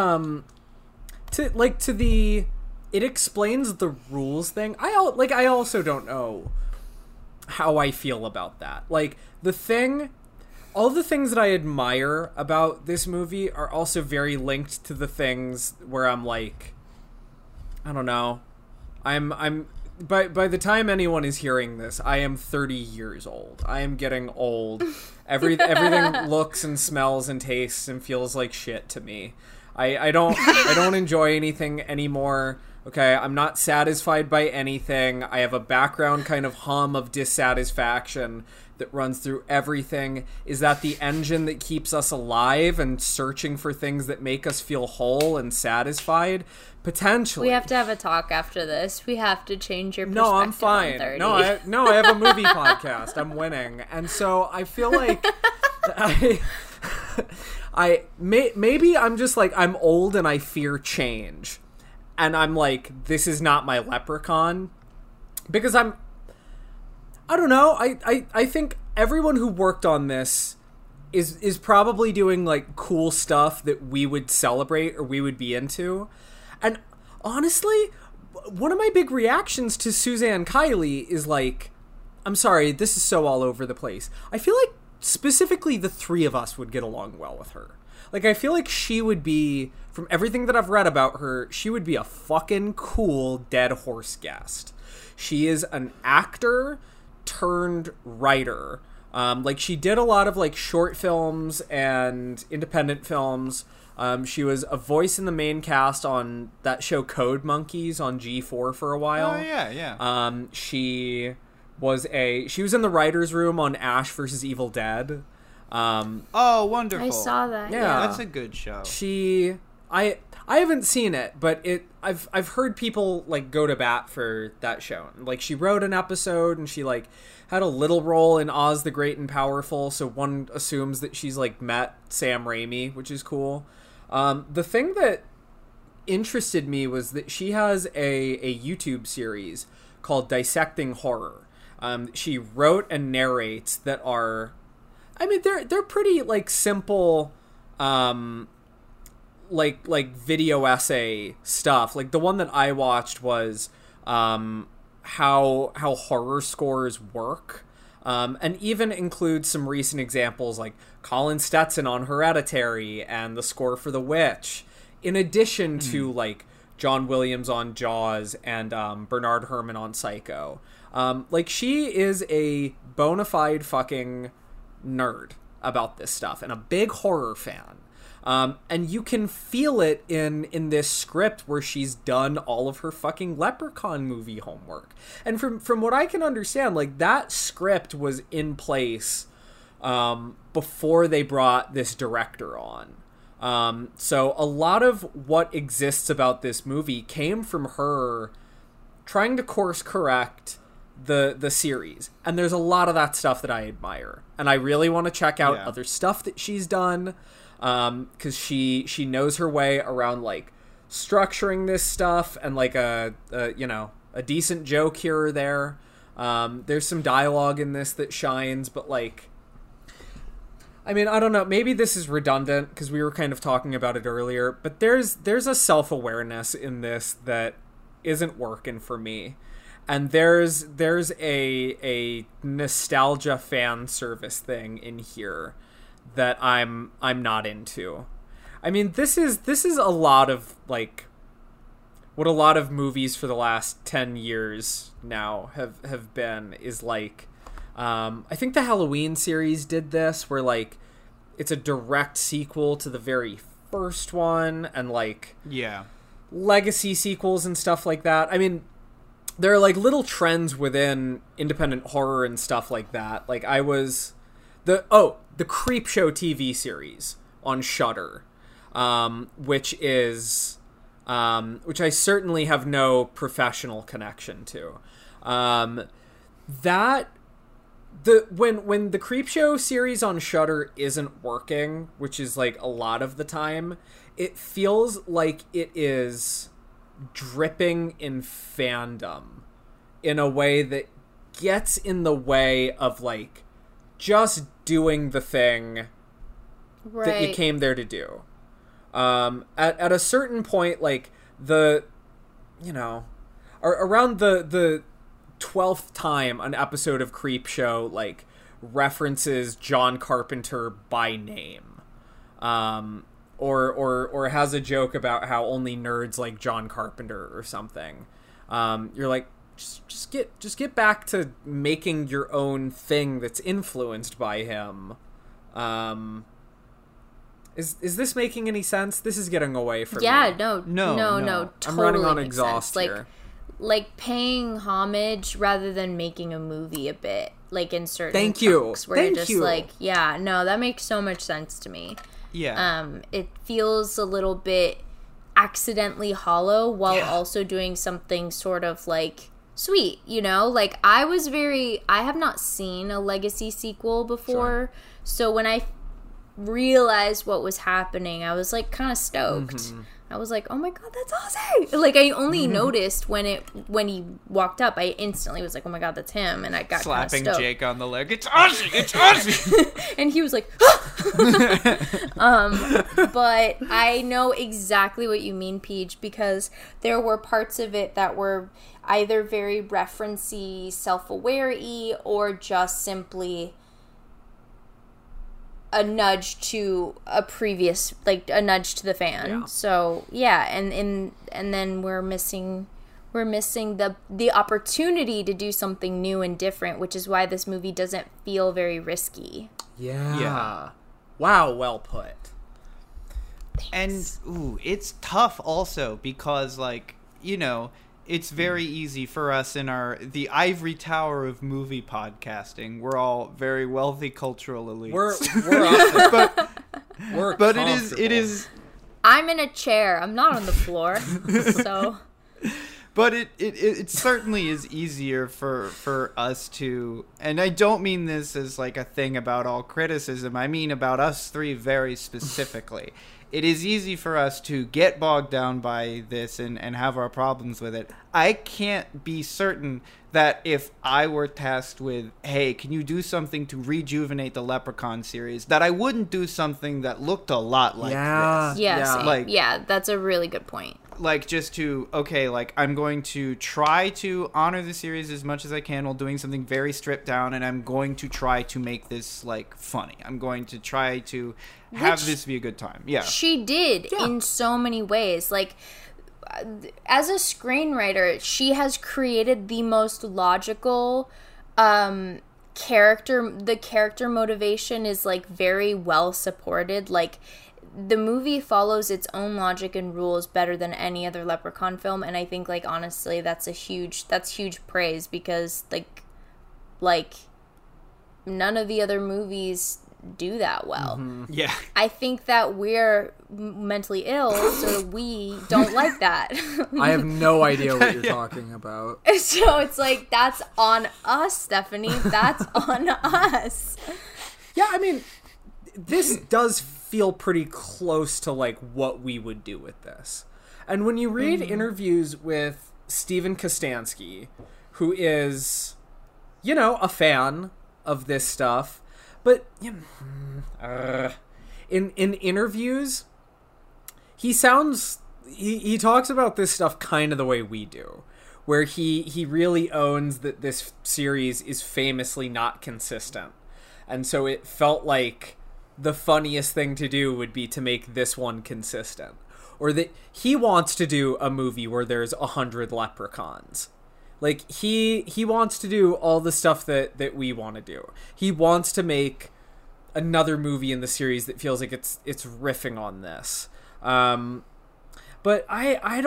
it explains the rules thing. I also don't know how I feel about that. Like, all the things that I admire about this movie are also very linked to the things where I'm like, I don't know. By the time anyone is hearing this, I am 30 years old. I am getting old. Everything looks and smells and tastes and feels like shit to me. I don't enjoy anything anymore. Okay, I'm not satisfied by anything. I have a background kind of hum of dissatisfaction that runs through everything. Is that the engine that keeps us alive and searching for things that make us feel whole and satisfied? Potentially. We have to have a talk after this. We have to change your perspective. No, I'm fine. I have a movie podcast. I'm winning. And so I feel like maybe I'm just like, I'm old and I fear change. And I'm like, this is not my Leprechaun. Because I don't know, I think everyone who worked on this is probably doing, like, cool stuff that we would celebrate or we would be into. And honestly, one of my big reactions to Suzanne Kiley is like, I'm sorry, this is so all over the place. I feel like specifically the three of us would get along well with her. Like, I feel like she would be, from everything that I've read about her, she would be a fucking cool dead horse guest. She is an actor turned writer. Like, she did a lot of, like, short films and independent films. She was a voice in the main cast on that show Code Monkeys on G4 for a while. Oh, yeah. She was in the writer's room on Ash vs. Evil Dead. Oh, wonderful. I saw that. Yeah. That's a good show. I haven't seen it, but I've heard people, like, go to bat for that show. Like, she wrote an episode and she, like, had a little role in Oz the Great and Powerful, so one assumes that she's, like, met Sam Raimi, which is cool. The thing that interested me was that she has a YouTube series called Dissecting Horror. She wrote and narrates that are, I mean, they're pretty, like, simple, like video essay stuff. Like, the one that I watched was how horror scores work, and even includes some recent examples like Colin Stetson on Hereditary and the score for The Witch, in addition to, like, John Williams on Jaws and Bernard Herrmann on Psycho. Like, she is a bona fide fucking nerd about this stuff and a big horror fan. And you can feel it in this script where she's done all of her fucking Leprechaun movie homework. And from what I can understand, like, that script was in place before they brought this director on. So a lot of what exists about this movie came from her trying to course correct the series. And there's a lot of that stuff that I admire. And I really want to check out other stuff that she's done. Because she knows her way around, like, structuring this stuff and, like, a decent joke here or there. There's some dialogue in this that shines, but, like, I mean, I don't know, maybe this is redundant because we were kind of talking about it earlier, but there's a self-awareness in this that isn't working for me. And there's a nostalgia fan service thing in here that I'm not into. I mean, this is a lot of like what a lot of movies for the last 10 years now have been is like I think the Halloween series did this where like it's a direct sequel to the very first one and like legacy sequels and stuff like that. I mean, there are like little trends within independent horror and stuff like that. Like the Creepshow TV series on Shudder, which I certainly have no professional connection to. When the Creepshow series on Shudder isn't working, which is like a lot of the time, it feels like it is dripping in fandom in a way that gets in the way of like just doing the thing that you came there to do. At a certain point, like around the 12th time an episode of Creepshow like references John Carpenter by name, or has a joke about how only nerds like John Carpenter or something. You're like, just get back to making your own thing that's influenced by him. Is this making any sense? This is getting away from me. No. Totally I'm running on makes exhaust sense. here. Like paying homage rather than making a movie a bit, like in certain Thank you. chunks where you're just like, yeah, no, that makes so much sense to me. Yeah. It feels a little bit accidentally hollow while also doing something sort of like sweet, you know? Like I have not seen a Legacy sequel before, so when I realized what was happening, I was like kind of stoked. Mm-hmm. I was like, oh my god, that's awesome. Like I only noticed when he walked up, I instantly was like, oh my god, that's him, and I got slapping stoked. Jake on the leg. It's Ozzy. And he was like but I know exactly what you mean, Peach, because there were parts of it that were either very referencey, self-aware-y, or just simply a nudge to a previous, like a nudge to the fan. Yeah. So yeah, and then we're missing the opportunity to do something new and different, which is why this movie doesn't feel very risky. Yeah. Wow, well put. Thanks. And it's tough also because like, you know, it's very easy for us in the ivory tower of movie podcasting. We're all very wealthy cultural elites. But it is. I'm in a chair. I'm not on the floor. So. But it certainly is easier for us to, and I don't mean this as like a thing about all criticism. I mean about us three very specifically. It is easy for us to get bogged down by this and have our problems with it. I can't be certain that if I were tasked with, hey, can you do something to rejuvenate the Leprechaun series, that I wouldn't do something that looked a lot like this. Yeah, that's a really good point. Like, just to, okay, like, I'm going to try to honor the series as much as I can while doing something very stripped down, and I'm going to try to make this, like, funny. I'm going to try to have this be a good time. Yeah. She did in so many ways. Like, as a screenwriter, she has created the most logical character. The character motivation is, like, very well supported. Like, the movie follows its own logic and rules better than any other Leprechaun film, and I think, like, honestly, that's huge praise, because like none of the other movies do that well. Mm-hmm. Yeah. I think that we're mentally ill, so we don't like that. I have no idea what you're talking about. So it's like, that's on us, Stephanie. That's on us. Yeah, I mean, this does feel pretty close to like what we would do with this. And when you read interviews with Steven Kostanski, who is, you know, a fan of this stuff, but you know, in interviews, he talks about this stuff kind of the way we do, where he really owns that this series is famously not consistent. And so it felt like the funniest thing to do would be to make this one consistent. Or that he wants to do a movie where there's 100 leprechauns. Like, he wants to do all the stuff that we want to do. He wants to make another movie in the series that feels like it's riffing on this. But I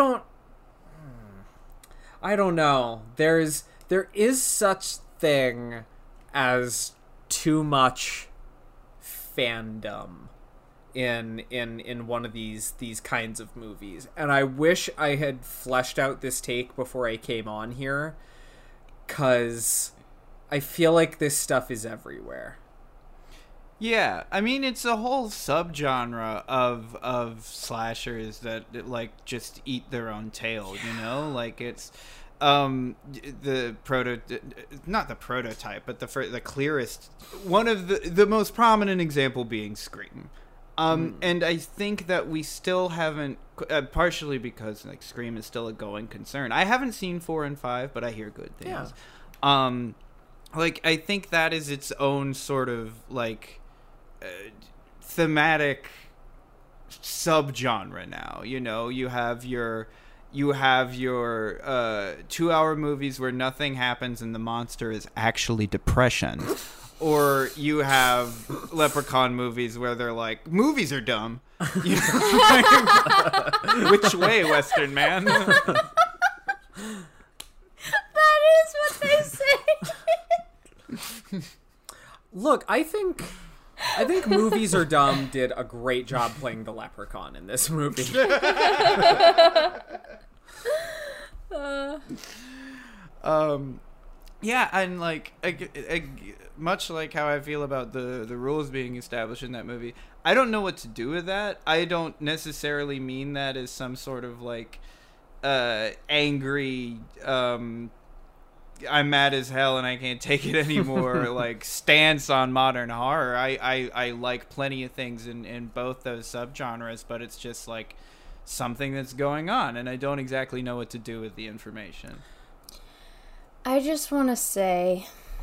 don't know. There is such thing as too much fandom in one of these kinds of movies, and I wish I had fleshed out this take before I came on here, because I feel like this stuff is everywhere. Yeah, I mean, it's a whole subgenre of slashers that like just eat their own tail, you know? Like, it's the not the prototype, but the clearest one of the most prominent example being Scream. And I think that we still haven't, partially because like Scream is still a going concern. I haven't seen 4 and 5, but I hear good things. Yeah. Like, I think that is its own sort of like thematic subgenre now. You know, you have your 2-hour movies where nothing happens and the monster is actually depression. Or you have Leprechaun movies where they're like, movies are dumb. You know? Which way, Western man? That is what they say. Look, I think Movies Are Dumb did a great job playing the leprechaun in this movie. Yeah, and like much like how I feel about the rules being established in that movie, I don't know what to do with that. I don't necessarily mean that as some sort of like angry I'm mad as hell and I can't take it anymore like stance on modern horror. I like plenty of things in both those subgenres, but it's just like something that's going on and I don't exactly know what to do with the information. I just want to say,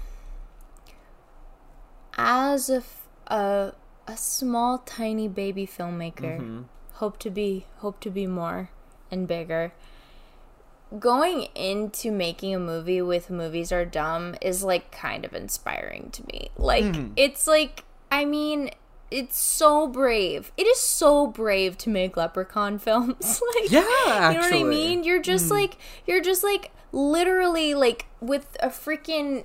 as a small, tiny baby filmmaker, hope to be more and bigger. Going into making a movie with Movies Are Dumb is like kind of inspiring to me. Like, it's like, I mean, it's so brave. It is so brave to make Leprechaun films. Like, yeah, actually. You know what I mean? You're just like literally like with a freaking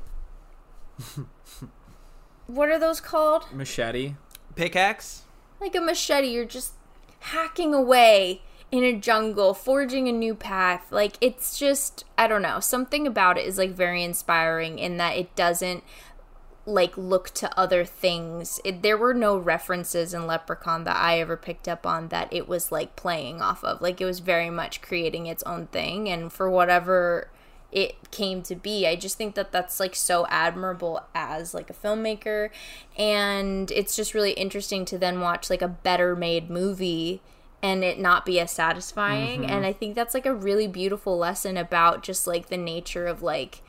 what are those called? Machete? Pickaxe? Like a machete. You're just hacking away in a jungle, forging a new path. Like, it's just, I don't know, something about it is like very inspiring in that it doesn't like look to other things. There were no references in Leprechaun that I ever picked up on that it was like playing off of. Like, it was very much creating its own thing, and for whatever it came to be, I just think that that's like so admirable as like a filmmaker, and it's just really interesting to then watch like a better made movie and it not be as satisfying. And I think that's like a really beautiful lesson about just like the nature of like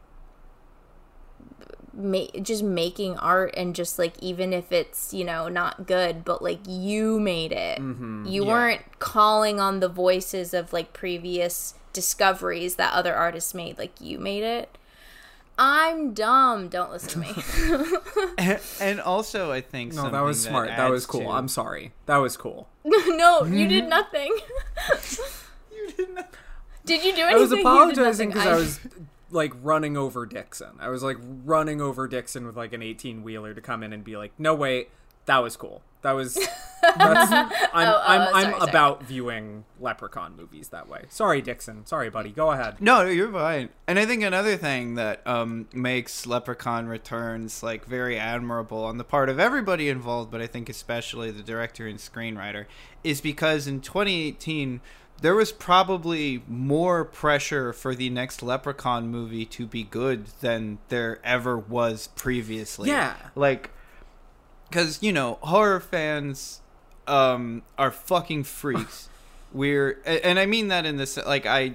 just making art, and just like, even if it's, you know, not good, but like you made it. You weren't calling on the voices of like previous discoveries that other artists made. Like, you made it. I'm dumb. Don't listen to me. And also, I think no, that was smart. That was cool. I'm sorry. That was cool. No, you did nothing. You did nothing. Did you do anything? I was apologizing because I was like running over Dixon. I was like running over Dixon with like an 18-wheeler to come in and be like, no, wait, that was cool. I'm about viewing Leprechaun movies that way. Sorry, Dixon. Sorry, buddy. Go ahead. No, you're fine. And I think another thing that makes Leprechaun Returns like very admirable on the part of everybody involved, but I think especially the director and screenwriter, is because in 2018 there was probably more pressure for the next Leprechaun movie to be good than there ever was previously. Yeah. Like, because, you know, horror fans are fucking freaks. and I mean that in this, like, I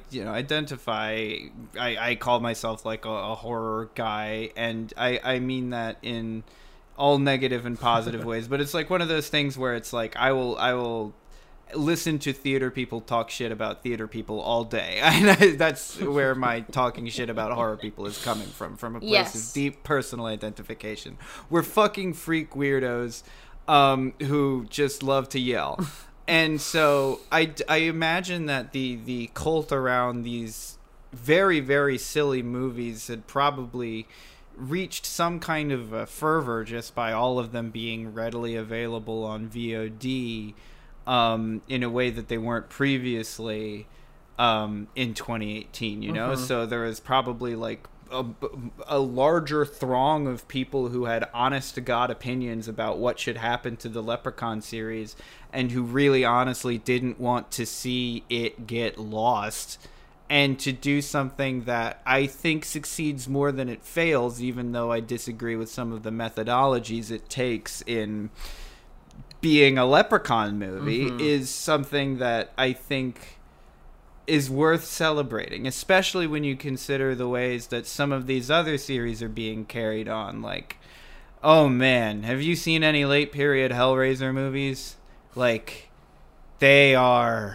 call myself like a horror guy, and I mean that in all negative and positive ways, but it's like one of those things where it's like I will listen to theater people talk shit about theater people all day. That's where my talking shit about horror people is coming from a place of deep personal identification. We're fucking freak weirdos who just love to yell. And so I imagine that the cult around these very, very silly movies had probably reached some kind of a fervor just by all of them being readily available on VOD in a way that they weren't previously in 2018, you know? So there was probably like a larger throng of people who had honest to God opinions about what should happen to the Leprechaun series and who really honestly didn't want to see it get lost and to do something that I think succeeds more than it fails, even though I disagree with some of the methodologies it takes in being a Leprechaun movie, is something that I think is worth celebrating, especially when you consider the ways that some of these other series are being carried on. Like, oh man, have you seen any late period Hellraiser movies? Like, they are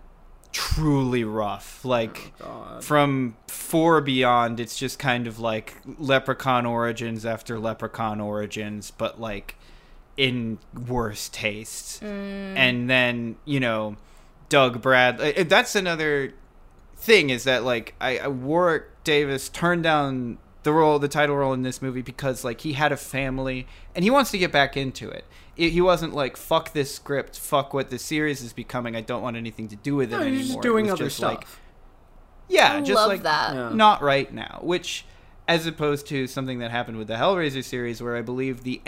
truly rough. Like, from 4 beyond, it's just kind of like Leprechaun Origins after Leprechaun Origins, but like in worse taste. And then, you know, Doug Bradley. That's another thing, is that like Warwick Davis turned down the title role in this movie because like he had a family and he wants to get back into it. He wasn't like, fuck this script, fuck what the series is becoming, I don't want anything to do with it anymore. He's just doing other stuff. Like, yeah, I just love like that. Yeah. not right now. Which, as opposed to something that happened with the Hellraiser series, where I believe the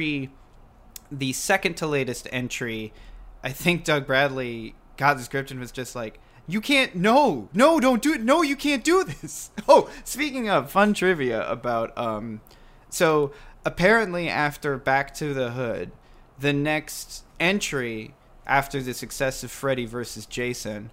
second to latest entry, I think Doug Bradley got the script and was just like, you can't, no, don't do it, no, you can't do this. Oh, speaking of fun trivia about, so apparently after Back to the Hood, the next entry after the success of Freddy vs. Jason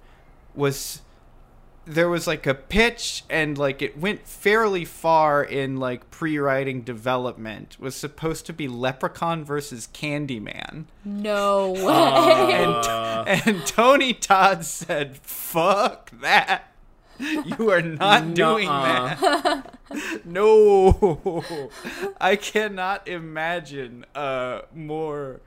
there was like a pitch, and like it went fairly far in like pre-writing development, was supposed to be Leprechaun versus Candyman. No way. And Tony Todd said, fuck that. You are not doing that. No. I cannot imagine a more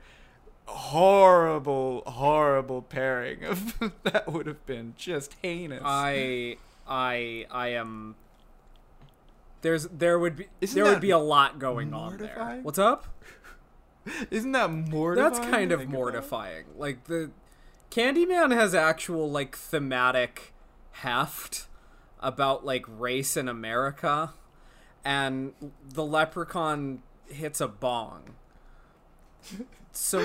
horrible pairing of that would have been just heinous. I am. There would be a lot going on there. mortifying? What's up? Isn't that mortifying? That's kind of mortifying. Like, the Candyman has actual like thematic heft about like race in America, and the Leprechaun hits a bong. So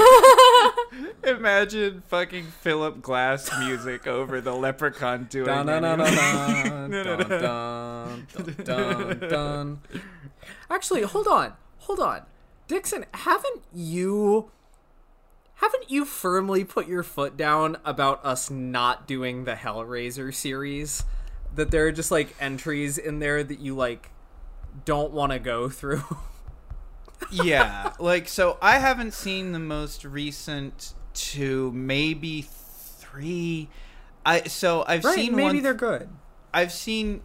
imagine fucking Philip Glass music over the Leprechaun doing dun, dun, dun, dun, dun, dun, dun, dun. Actually, hold on, Dixon, haven't you firmly put your foot down about us not doing the Hellraiser series? That there are just like entries in there that you like don't want to go through. Yeah, like, so I haven't seen the most recent 2, maybe 3. I've seen maybe one. They're good. I've seen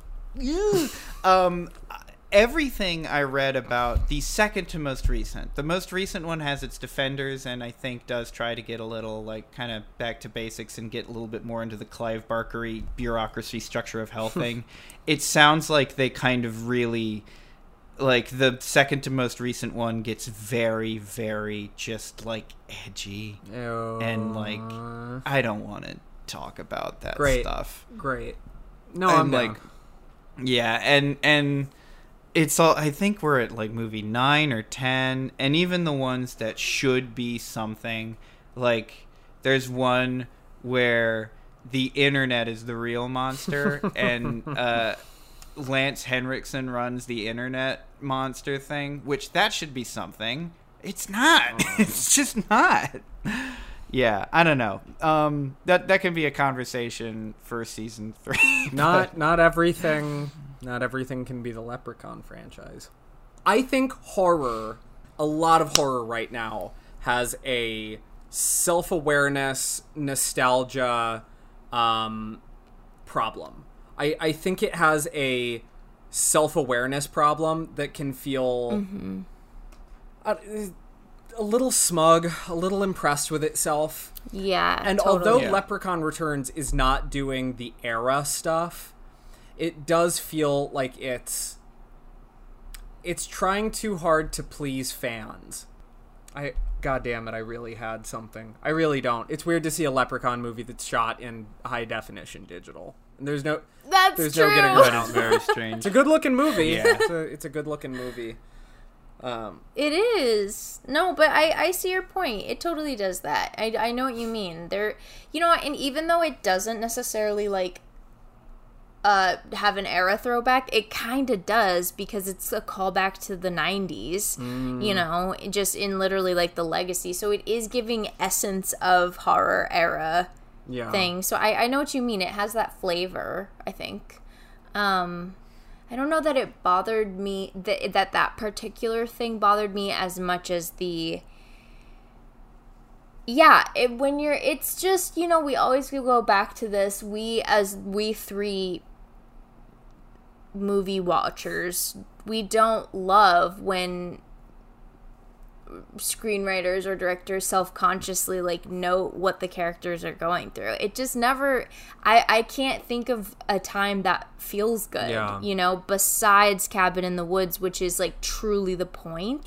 everything I read about the second to most recent. The most recent one has its defenders, and I think does try to get a little like kind of back to basics and get a little bit more into the Clive Barker-y bureaucracy structure of hell thing. It sounds like they kind of really, like, the second to most recent one gets very, very just like edgy. And like, I don't want to talk about that stuff. Great. No, I'm like down. Yeah, and it's all, I think we're at like movie 9 or 10, and even the ones that should be something, like there's one where the internet is the real monster and Lance Henriksen runs the internet monster thing, which that should be something. It's not. It's just not. Yeah, I don't know. That can be a conversation for season 3. Not everything can be the Leprechaun franchise. I think horror, a lot of horror right now, has a self-awareness, nostalgia problem. I think it has a self-awareness problem that can feel a little smug, a little impressed with itself. Yeah, and totally. although Leprechaun Returns is not doing the era stuff, it does feel like it's trying too hard to please fans. God damn it, I really had something. I really don't. It's weird to see a Leprechaun movie that's shot in high definition digital. And there's no true. No getting around. It's very strange. It's a good looking movie. Yeah. It's a good looking movie. It is. No, but I see your point. It totally does that. I know what you mean. There, and even though it doesn't necessarily like have an era throwback, it kind of does, because it's a callback to the 90s, just in literally like the legacy. So it is giving essence of horror era thing. So I know what you mean. It has that flavor, I think. I don't know that it bothered me, that particular thing bothered me as much as the... Yeah, it's just, we always go back to this. We three movie watchers, we don't love when screenwriters or directors self-consciously like note what the characters are going through. It just never, I can't think of a time that feels good, besides Cabin in the Woods, which is like truly the point.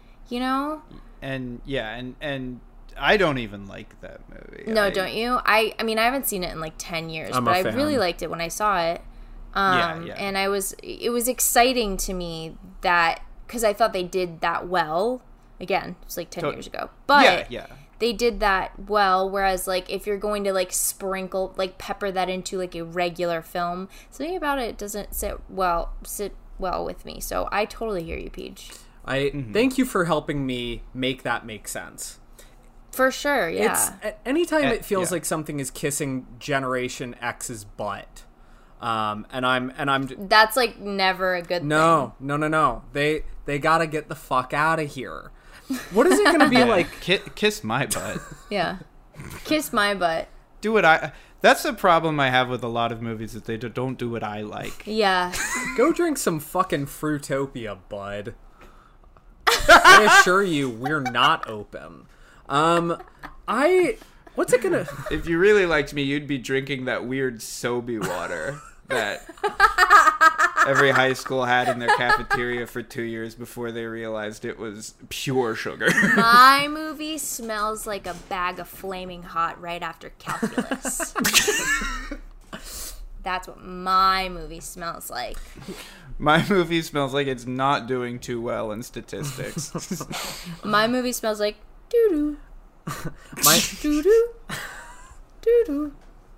And I don't even like that movie. No, don't you? I mean, I haven't seen it in like 10 years, but I really liked it when I saw it. And it was exciting to me that, because I thought they did that well. Again, it was like 10 years ago. But they did that well, whereas like if you're going to like sprinkle, like pepper that into like a regular film, something about it doesn't sit well with me. So I totally hear you, Peach. Thank you for helping me make that make sense. For sure, yeah. Anytime it feels like something is kissing Generation X's butt. And I'm that's like never a good thing. No. They gotta get the fuck out of here. What is it gonna be like? Kiss my butt. Yeah. Kiss my butt. Do what that's the problem I have with a lot of movies, that they don't do what I like. Yeah. Go drink some fucking Fruitopia, bud. I assure you, we're not open. What's it gonna... If you really liked me, you'd be drinking that weird Sobe water that every high school had in their cafeteria for 2 years before they realized it was pure sugar. My movie smells like a bag of Flaming Hot right after calculus. That's what my movie smells like. My movie smells like it's not doing too well in statistics. My movie smells like doo-doo. My doo-doo. Doo-doo.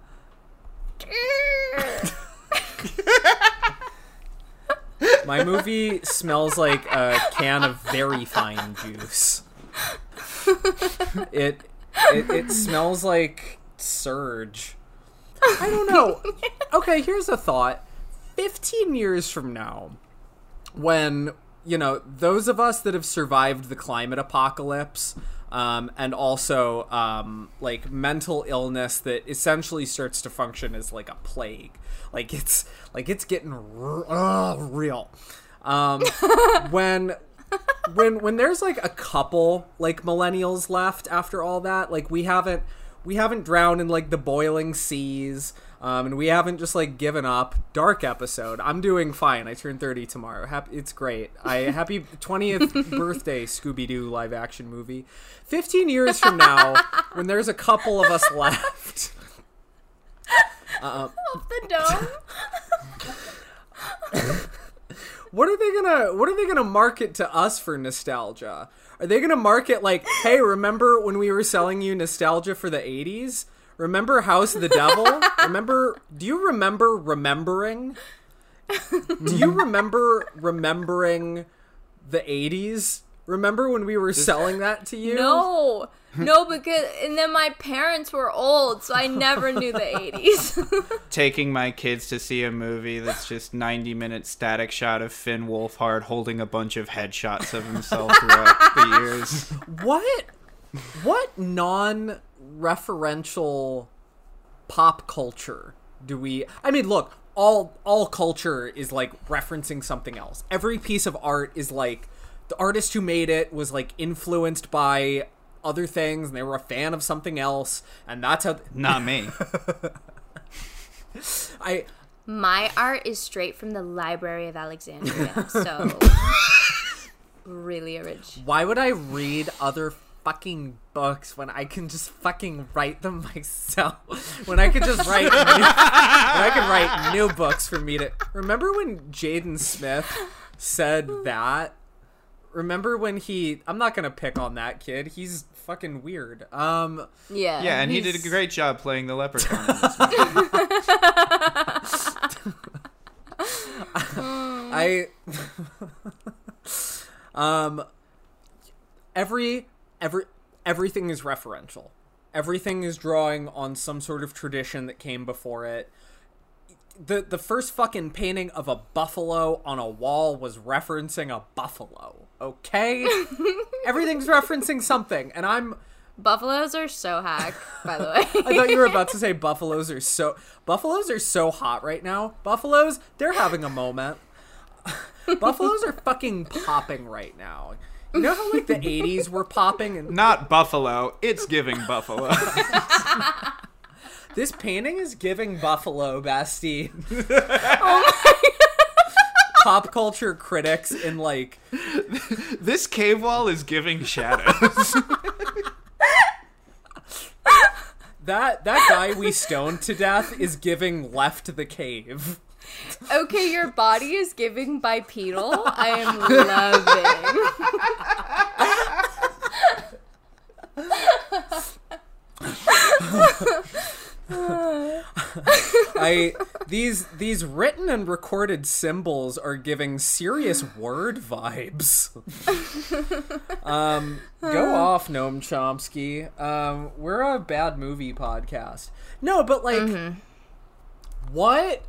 My movie smells like a can of very fine juice. It smells like Surge. I don't know. Okay, here's a thought. 15 years from now, when, those of us that have survived the climate apocalypse, and also, like, mental illness that essentially starts to function as, like, a plague. Like, it's getting real. When there's, like, a couple, like, millennials left after all that, like, we haven't drowned in, like, the boiling seas, and we haven't just, like, given up. Dark episode. I'm doing fine. I turn 30 tomorrow. It's great. Happy 20th birthday, Scooby-Doo live-action movie. 15 years from now, when there's a couple of us left... Off the dome. What are they gonna market to us for nostalgia? Are they gonna market like, hey, remember when we were selling you nostalgia for the 80s? Remember House of the Devil? Do you remember remembering? Do you remember remembering the 80s? Remember when we were selling that to you? No, because and then my parents were old, so I never knew the 80s. Taking my kids to see a movie that's just 90-minute static shot of Finn Wolfhard holding a bunch of headshots of himself throughout the years. What non-referential pop culture do we... I mean, look, all culture is, like, referencing something else. Every piece of art is, like, the artist who made it was, like, influenced by other things, and they were a fan of something else, and that's how... Not me. My art is straight from the Library of Alexandria, so... really original. Why would I read other fucking books when I can just fucking write them myself? When I could just write new books for me to... Remember when Jaden Smith said that? Remember when he... I'm not gonna pick on that kid. He's fucking weird. Yeah. Yeah, and he did a great job playing the leprechaun in this movie. Everything is referential. Everything is drawing on some sort of tradition that came before it. The first fucking painting of a buffalo on a wall was referencing a buffalo, okay? Everything's referencing something, and Buffaloes are so hack, by the way. I thought you were about to say buffaloes are so hot right now. Buffaloes, they're having a moment. Buffaloes are fucking popping right now. You know how, like, the 80s were popping? And Not buffalo, it's giving buffalo. This painting is giving buffalo, Basti. Oh my God. Pop culture critics in, like... This cave wall is giving shadows. That guy we stoned to death is giving left the cave. Okay, your body is giving bipedal. I am loving. These written and recorded symbols are giving serious word vibes. Go off, Noam Chomsky. We're a bad movie podcast. No, but like, what?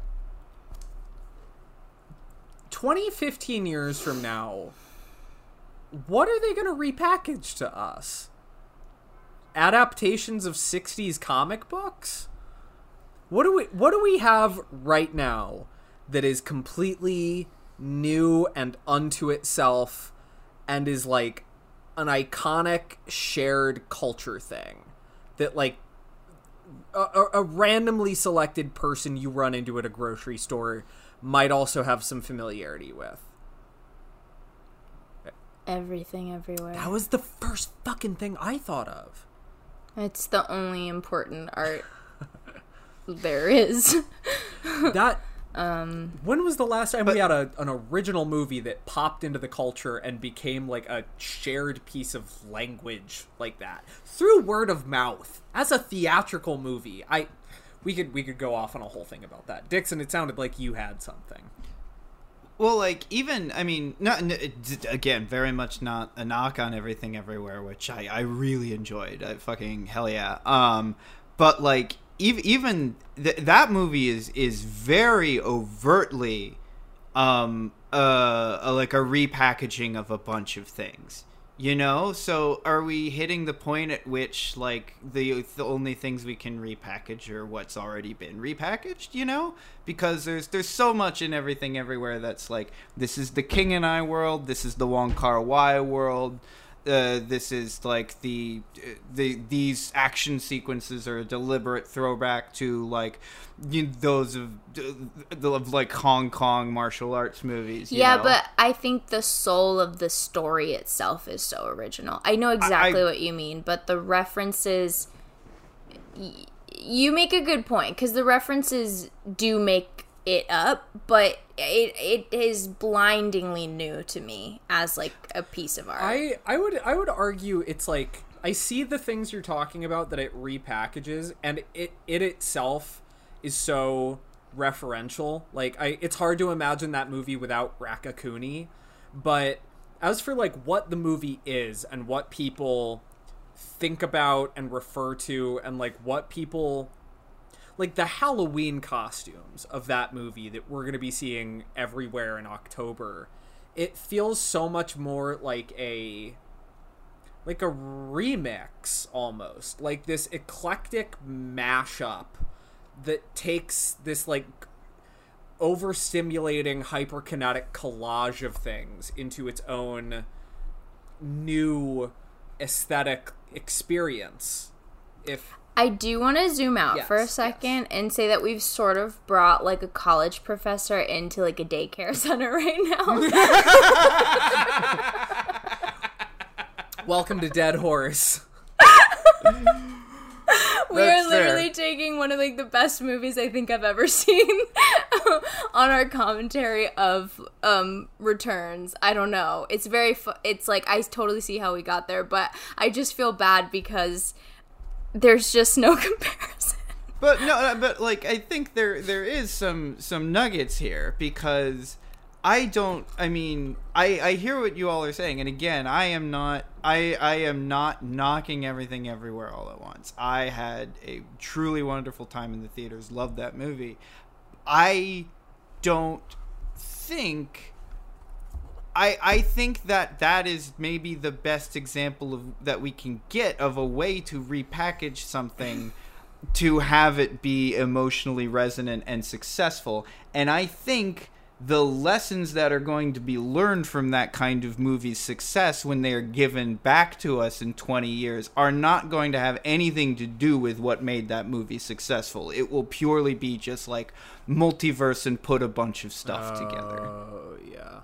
20, 15 years from now, what are they going to repackage to us? Adaptations of 60s comic books? What do we have right now that is completely new and unto itself and is like an iconic shared culture thing that, like, a randomly selected person you run into at a grocery store might also have some familiarity with? Everything Everywhere. That was the first fucking thing I thought of. It's the only important art there is. When was the last time we had an original movie that popped into the culture and became like a shared piece of language like that through word of mouth as a theatrical movie? We could go off on a whole thing about that. Dixon, it sounded like you had something. Well, like, even, I mean, again, very much not a knock on Everything Everywhere, which I really enjoyed. Fucking hell yeah. But, like, even that movie is very overtly like a repackaging of a bunch of things. You know, so are we hitting the point at which, like, the only things we can repackage are what's already been repackaged, you know? Because there's so much in Everything Everywhere that's like, this is the King and I world, this is the Wong Kar-wai world, this is like these action sequences are a deliberate throwback to, like, those of like Hong Kong martial arts movies. You know? But I think the soul of the story itself is so original. I know exactly what you mean, but the references, you make a good point, because the references do make it up, but it is blindingly new to me as, like, a piece of art. I would argue it's like, I see the things you're talking about that it repackages, and it itself is so referential. Like, it's hard to imagine that movie without Raccacoonie, but as for like what the movie is and what people think about and refer to, and like what people like the Halloween costumes of that movie that we're going to be seeing everywhere in October, it feels so much more like a remix, almost like this eclectic mashup that takes this like overstimulating hyperkinetic collage of things into its own new aesthetic experience. If I do want to zoom out for a second and say that we've sort of brought like a college professor into like a daycare center right now. Welcome to Dead Horse. We are literally taking one of like the best movies I think I've ever seen on our commentary of Returns. I don't know. It's very it's like I totally see how we got there, but I just feel bad because there's just no comparison. But no, but like I think there is some nuggets here, because I hear what you all are saying, and again, I am not knocking Everything Everywhere All at Once. I had a truly wonderful time in the theaters, loved that movie. I think that is maybe the best example that we can get of a way to repackage something to have it be emotionally resonant and successful. And I think the lessons that are going to be learned from that kind of movie's success when they are given back to us in 20 years are not going to have anything to do with what made that movie successful. It will purely be just like multiverse and put a bunch of stuff together. Oh, yeah.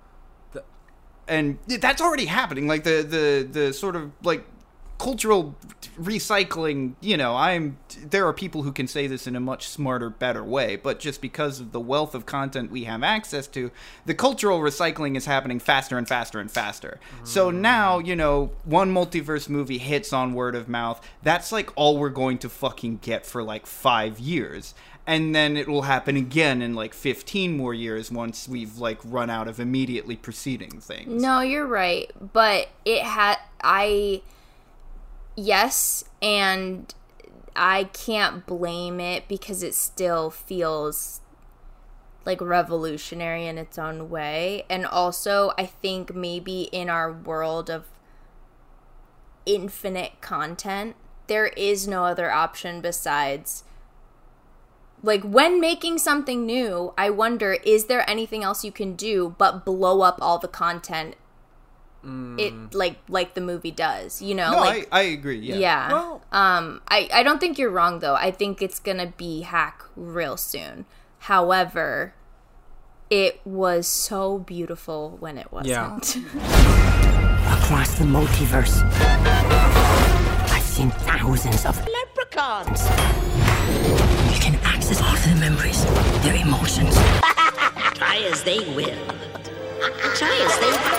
And that's already happening. Like the sort of like cultural recycling, there are people who can say this in a much smarter, better way, but just because of the wealth of content we have access to, the cultural recycling is happening faster and faster and faster. So now, one multiverse movie hits on word of mouth. That's like all we're going to fucking get for like 5 years. And then it will happen again in like 15 more years once we've like run out of immediately preceding things. No, you're right. But yes, and I can't blame it because it still feels like revolutionary in its own way. And also, I think maybe in our world of infinite content, there is no other option besides, like, when making something new, I wonder, is there anything else you can do but blow up all the content it like the movie does, No, like, I agree. Yeah. Well, I don't think you're wrong though. I think it's gonna be hack real soon. However, it was so beautiful when it wasn't. Yeah. Across the multiverse, I've seen thousands of leprechauns. You can access all of their memories, their emotions. Try as they will. Try as they will.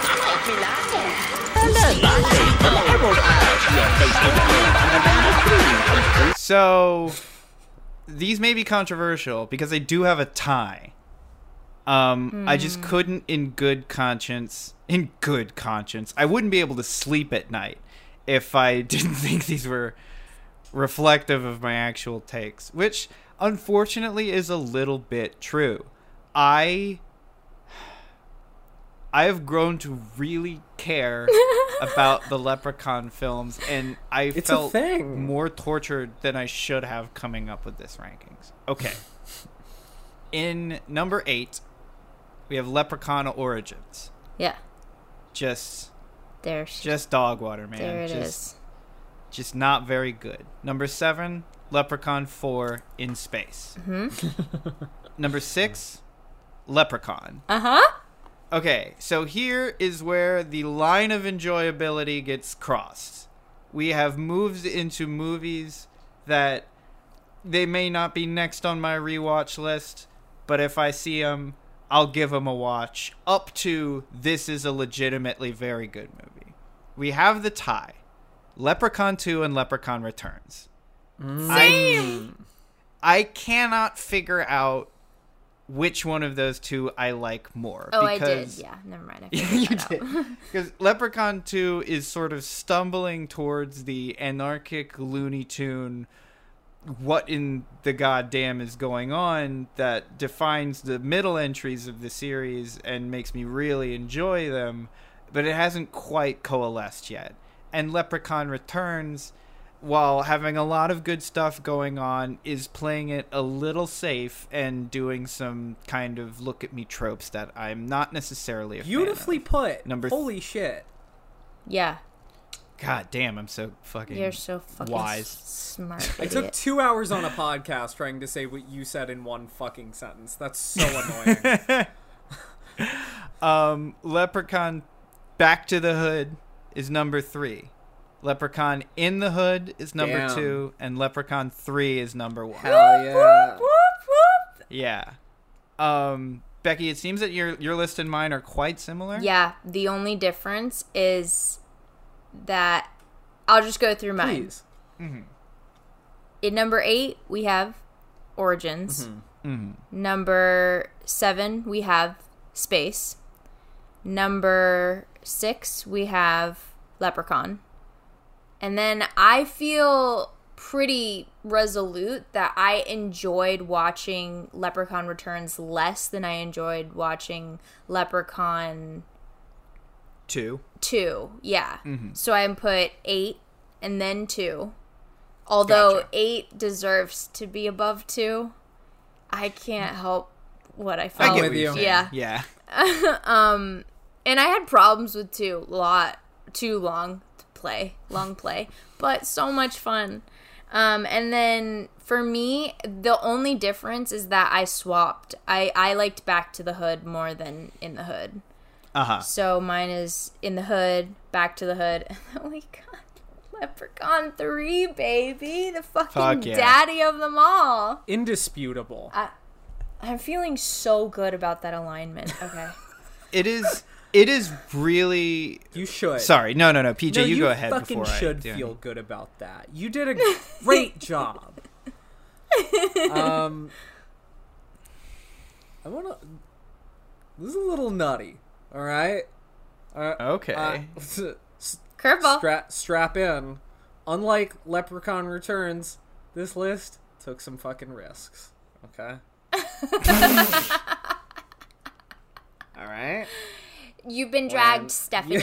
So, these may be controversial because they do have a tie. I just couldn't in good conscience, I wouldn't be able to sleep at night if I didn't think these were reflective of my actual takes, which unfortunately is a little bit true. I have grown to really care about the Leprechaun films, and I felt more tortured than I should have coming up with this rankings. Okay. In number 8, we have Leprechaun Origins. Yeah. Just dog water, man. There it is. Just not very good. Number 7, Leprechaun 4 in Space. Mm-hmm. Number 6, Leprechaun. Uh-huh. Okay, so here is where the line of enjoyability gets crossed. We have moved into movies that they may not be next on my rewatch list, but if I see them, I'll give them a watch. Up to, this is a legitimately very good movie. We have the tie. Leprechaun 2 and Leprechaun Returns. Same! I cannot figure out which one of those two I like more. Oh, because... I did. Yeah, never mind. I you did. Because Leprechaun 2 is sort of stumbling towards the anarchic Looney Tune, what in the goddamn is going on, that defines the middle entries of the series and makes me really enjoy them, but it hasn't quite coalesced yet. And Leprechaun Returns, while having a lot of good stuff going on, is playing it a little safe and doing some kind of look at me tropes that I'm not necessarily a Beautifully fan of. put. Holy shit. Yeah. God damn, I'm so fucking You're so fucking wise. Smart. I took 2 hours on a podcast trying to say what you said in one fucking sentence. That's so annoying. Leprechaun Back to the Hood is number 3. Leprechaun in the Hood is number 2, and Leprechaun 3 is number 1. Hell yeah. Yeah. Becky, it seems that your list and mine are quite similar. Yeah, the only difference is that I'll just go through mine. Please. Mm-hmm. In number 8, we have Origins. Mm-hmm. Mm-hmm. Number 7, we have Space. Number 6, we have Leprechaun. And then I feel pretty resolute that I enjoyed watching Leprechaun Returns less than I enjoyed watching Leprechaun 2. Yeah. Mm-hmm. So I put 8 and then 2. Although Gotcha. 8 deserves to be above 2. I can't help what I felt. I get what you're saying. Yeah. Yeah. And I had problems with 2 a lot. Too long play, but so much fun. And then for me, the only difference is that I swapped. I liked Back to the Hood more than In the Hood. Uh-huh. So mine is In the Hood, Back to the Hood, and then we got Leprechaun 3, baby, the fucking daddy of them all. Indisputable. I'm feeling so good about that alignment. Okay. It is really... You should. Sorry. No. PJ, No, you go ahead fucking before I should do. feel good about that. You did a great job. I want to... This is a little nutty. All right? Okay. Curveball. Strap in. Unlike Leprechaun Returns, this list took some fucking risks. Okay? All right? You've been dragged, Stephanie.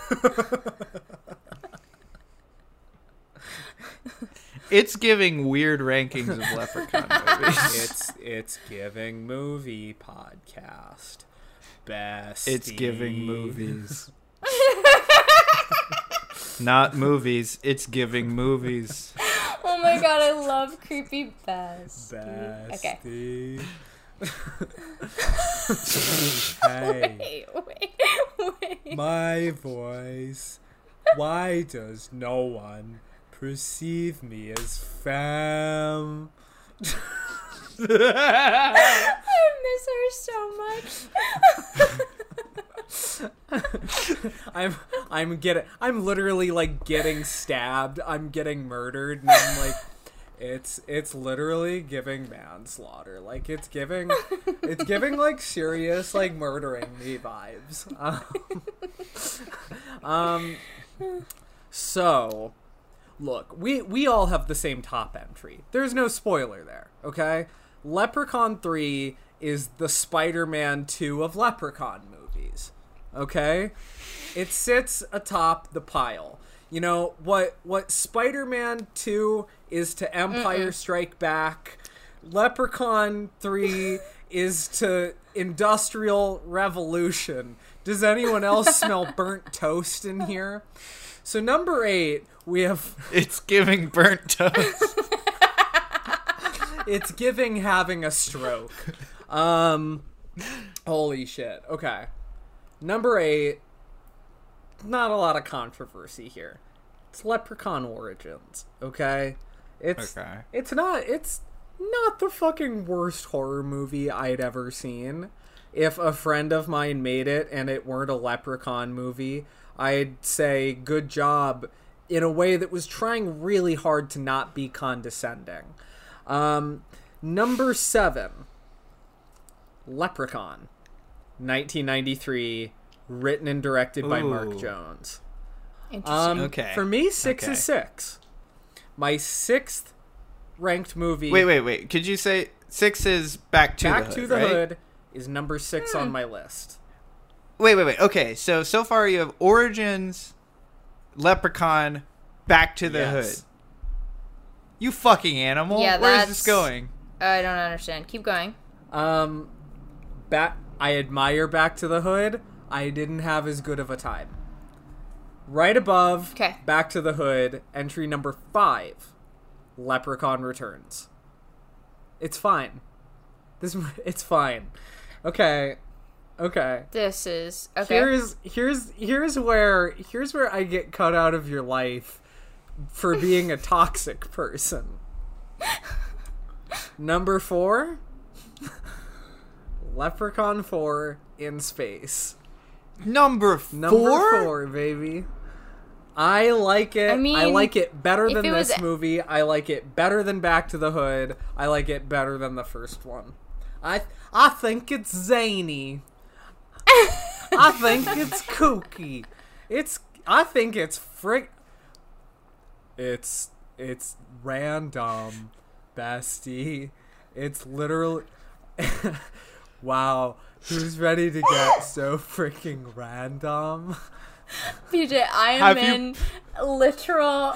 It's giving weird rankings of Leprechaun movies. It's giving movie podcast. Best. It's giving movies. Not movies. It's giving movies. Oh my god, I love creepy best. Okay. Hey. Wait. My voice. Why does no one perceive me as femme? I miss her so much. I'm literally like getting stabbed. I'm getting murdered, and I'm like, it's literally giving manslaughter. Like it's giving like serious like murdering me vibes. So look, we all have the same top entry. There's no spoiler there, okay? Leprechaun 3 is the Spider-Man 2 of Leprechaun movies, okay? It sits atop the pile. You know, what Spider-Man 2 is to Empire Strike Back, Leprechaun 3 is to Industrial Revolution. Does anyone else smell burnt toast in here? So number 8, we have... It's giving burnt toast. It's giving having a stroke. Holy shit. Okay. Number 8, not a lot of controversy here. It's Leprechaun Origins, okay? It's not the fucking worst horror movie I'd ever seen. If a friend of mine made it and it weren't a Leprechaun movie, I'd say good job in a way that was trying really hard to not be condescending. Number 7. Leprechaun, 1993, written and directed by Mark Jones. Interesting. Okay. For me, 6 is 6. My 6th ranked movie. Wait. Could you say 6 is Back to the Hood? Back to the right? Hood is number 6 on my list. Wait. Okay, so far you have Origins, Leprechaun, Back to the Hood. You fucking animal. Yeah, Where is this going? I don't understand. Keep going. I admire Back to the Hood. I didn't have as good of a time. Right above Back to the Hood, entry number 5, Leprechaun Returns. It's fine. It's fine. Okay. This is okay. Here's where I get cut out of your life for being a toxic person. Number 4, Leprechaun 4 in Space. Number 4, baby. I like it. I mean, I like it better than this was... movie. I like it better than Back to the Hood. I like it better than the first one. I think it's zany. I think it's kooky. I think it's It's random, bestie. It's literally... Wow. Who's ready to get so freaking random? PJ, I am in literal...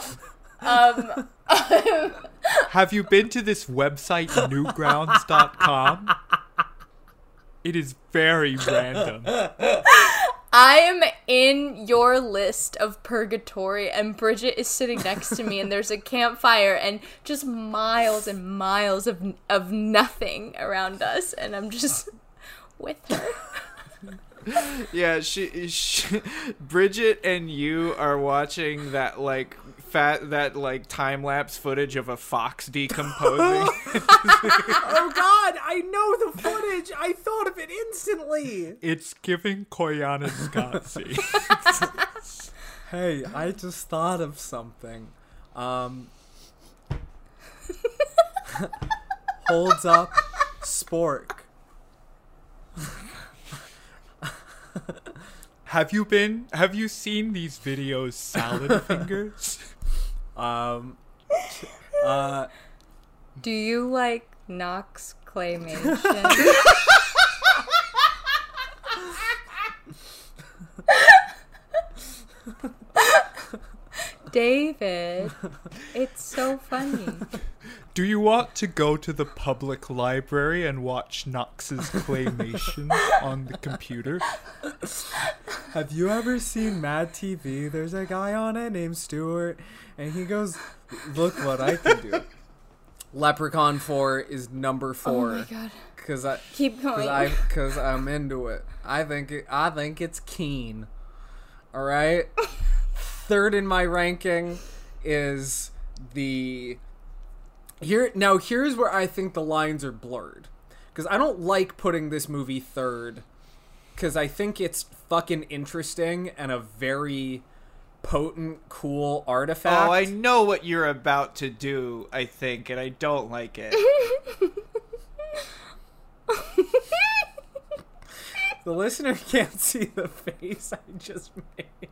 Have you been to this website, newgrounds.com? It is very random. I am in your list of purgatory, and Bridget is sitting next to me, and there's a campfire, and just miles and miles of nothing around us, and I'm just with her. Yeah, she Bridget and you are watching that time lapse footage of a fox decomposing. Oh God, I know the footage. I thought of it instantly. It's giving Koyana Scottsy. Hey, I just thought of something. Holds up Spork. Have you seen these videos, Salad Fingers? Do you like Nox claymation? David, it's so funny. Do you want to go to the public library and watch Nox's claymation on the computer? Have you ever seen Mad TV? There's a guy on it named Stuart, and he goes, "Look what I can do." Leprechaun 4 is number 4. Oh my God. Keep going. Because I'm into it. I think it's keen. All right. Third in my ranking is here's where I think the lines are blurred, because I don't like putting this movie third, because I think it's fucking interesting and a very potent, cool artifact. Oh, I know what you're about to do, I think, and I don't like it. The listener can't see the face I just made.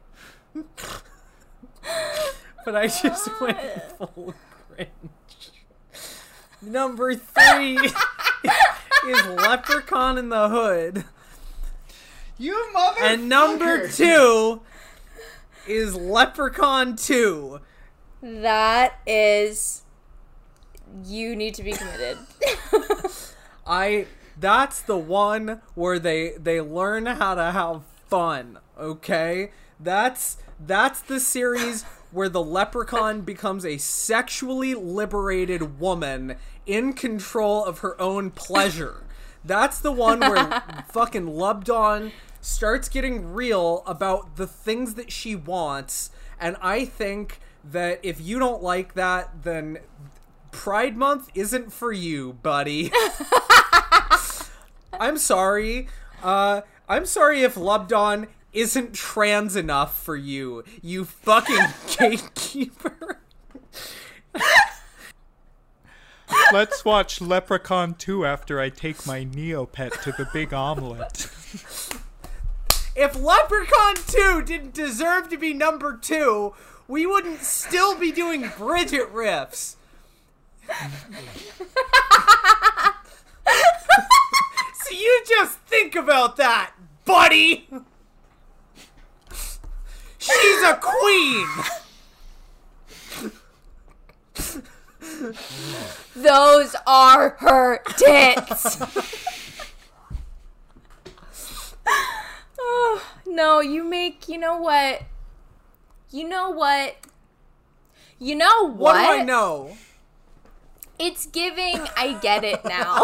But I just went full cringe. Number 3 is Leprechaun in the Hood. You motherfucker! And number 2 is Leprechaun 2. That is... You need to be committed. That's the one where they learn how to have fun, okay? That's the series where the leprechaun becomes a sexually liberated woman in control of her own pleasure. That's the one where fucking Lubdon starts getting real about the things that she wants, and I think that if you don't like that, then Pride Month isn't for you, buddy. I'm sorry. I'm sorry if Lubdon isn't trans enough for you, you fucking gatekeeper. Let's watch Leprechaun 2 after I take my Neopet to the big omelet. If Leprechaun 2 didn't deserve to be number 2, we wouldn't still be doing Bridget riffs. So you just think about that, buddy. She's a queen. Those are her tits. Oh, no, you know what? What do I know? It's giving I get it now.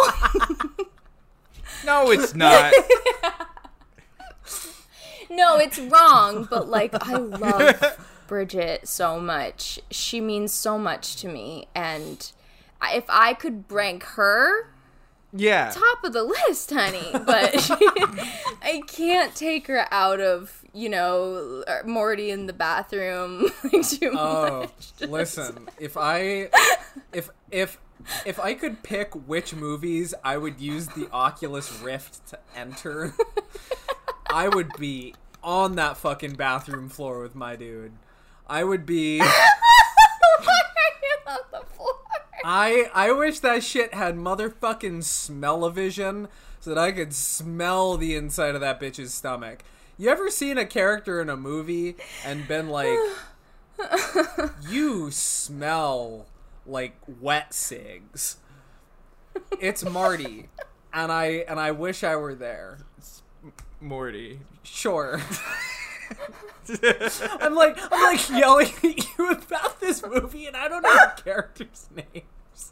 No, it's not. No, it's wrong, but like I love Bridget so much. She means so much to me, and if I could rank her top of the list, honey, but I can't take her out of, Morty in the bathroom too much. Listen, if I could pick which movies I would use the Oculus Rift to enter, I would be on that fucking bathroom floor with my dude. I would be... Why are you on the floor? I wish that shit had motherfucking smell-o-vision so that I could smell the inside of that bitch's stomach. You ever seen a character in a movie and been like, you smell like wet cigs? It's Marty, and I wish I were there. It's Morty. Sure. I'm like yelling at you about this movie, and I don't know the characters' names.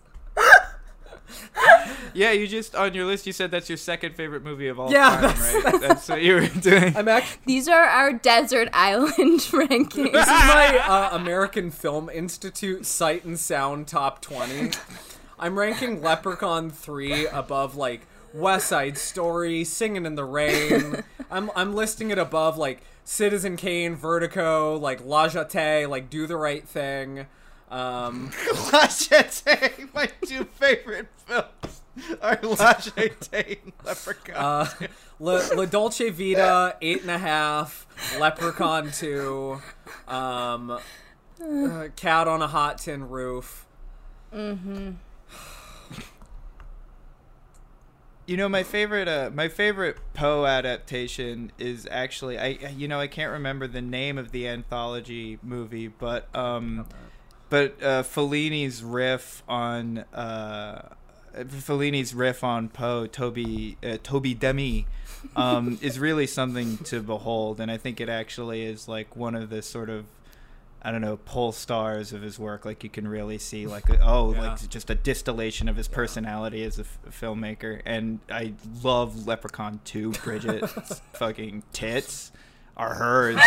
Yeah, you just on your list you said that's your second favorite movie of all time, right? That's what you were doing. These are our desert island rankings. This is my American Film Institute Sight and Sound Top 20. I'm ranking Leprechaun 3 above like West Side Story, Singing in the Rain. I'm listing it above like Citizen Kane, Vertigo, like La Jetée, like Do the Right Thing. La Jetée, my two favorite films are La Jetée and Leprechaun. La Dolce Vita, 8.5, Leprechaun 2, Cat on a Hot Tin Roof. Mm-hmm. My favorite Poe adaptation is actually I can't remember the name of the anthology movie, but Fellini's riff on Poe, Toby Demi, is really something to behold, and I think it actually is like one of the sort of, I don't know, pole stars of his work. Like you can really see like just a distillation of his personality as a filmmaker. And I love Leprechaun 2. Bridget's fucking tits are hers.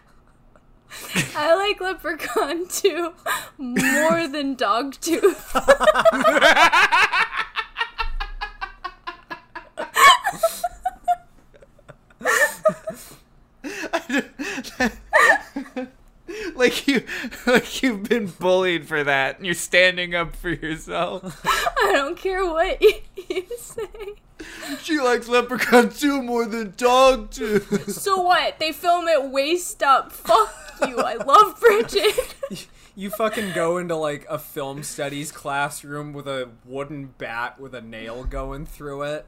I like Leprechaun 2 more than Dogtooth. You've been bullied for that, and you're standing up for yourself. I don't care what you say. She likes Leprechaun 2 more than Dogtooth. So what? They film it waist up. Fuck you. I love Bridget. You fucking go into like a film studies classroom with a wooden bat with a nail going through it.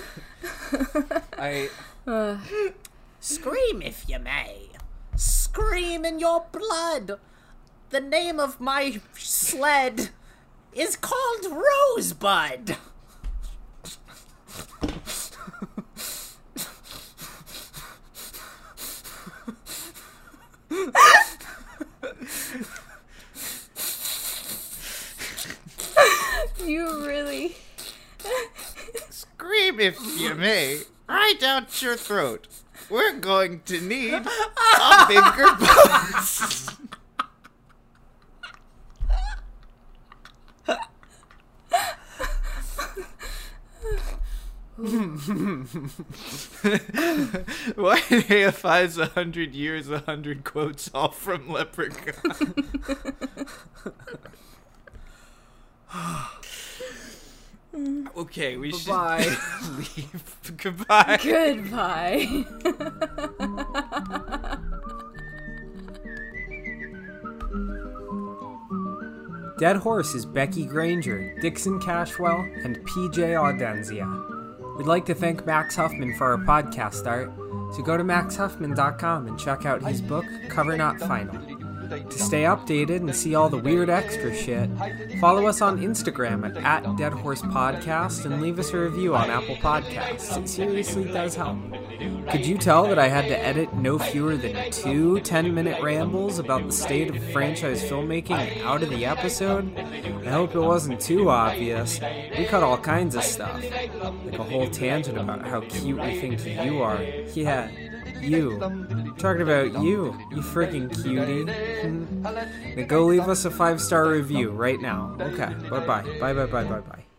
Scream if you may. Scream in your blood. The name of my sled is called Rosebud. You really... Scream if you may. Right out your throat. We're going to need a bigger box. Why did AFI's 100 years, 100 quotes, all from Leprechaun? Okay, we Bye. should leave. Goodbye. Goodbye. Dead Horse is Becky Granger, Dixon Cashwell, and PJ Audenzia. We'd like to thank Max Huffman for our podcast art, so go to maxhuffman.com and check out his book, Cover Not Final. To stay updated and see all the weird extra shit, follow us on Instagram at @DeadHorsePodcast and leave us a review on Apple Podcasts. It seriously does help. Could you tell that I had to edit no fewer than 2 10-minute rambles about the state of franchise filmmaking out of the episode? I hope it wasn't too obvious. We cut all kinds of stuff, like a whole tangent about how cute we think you are. Yeah, you. Talking about you freaking cutie. Now go leave us a 5-star review right now. Okay, bye-bye. Bye.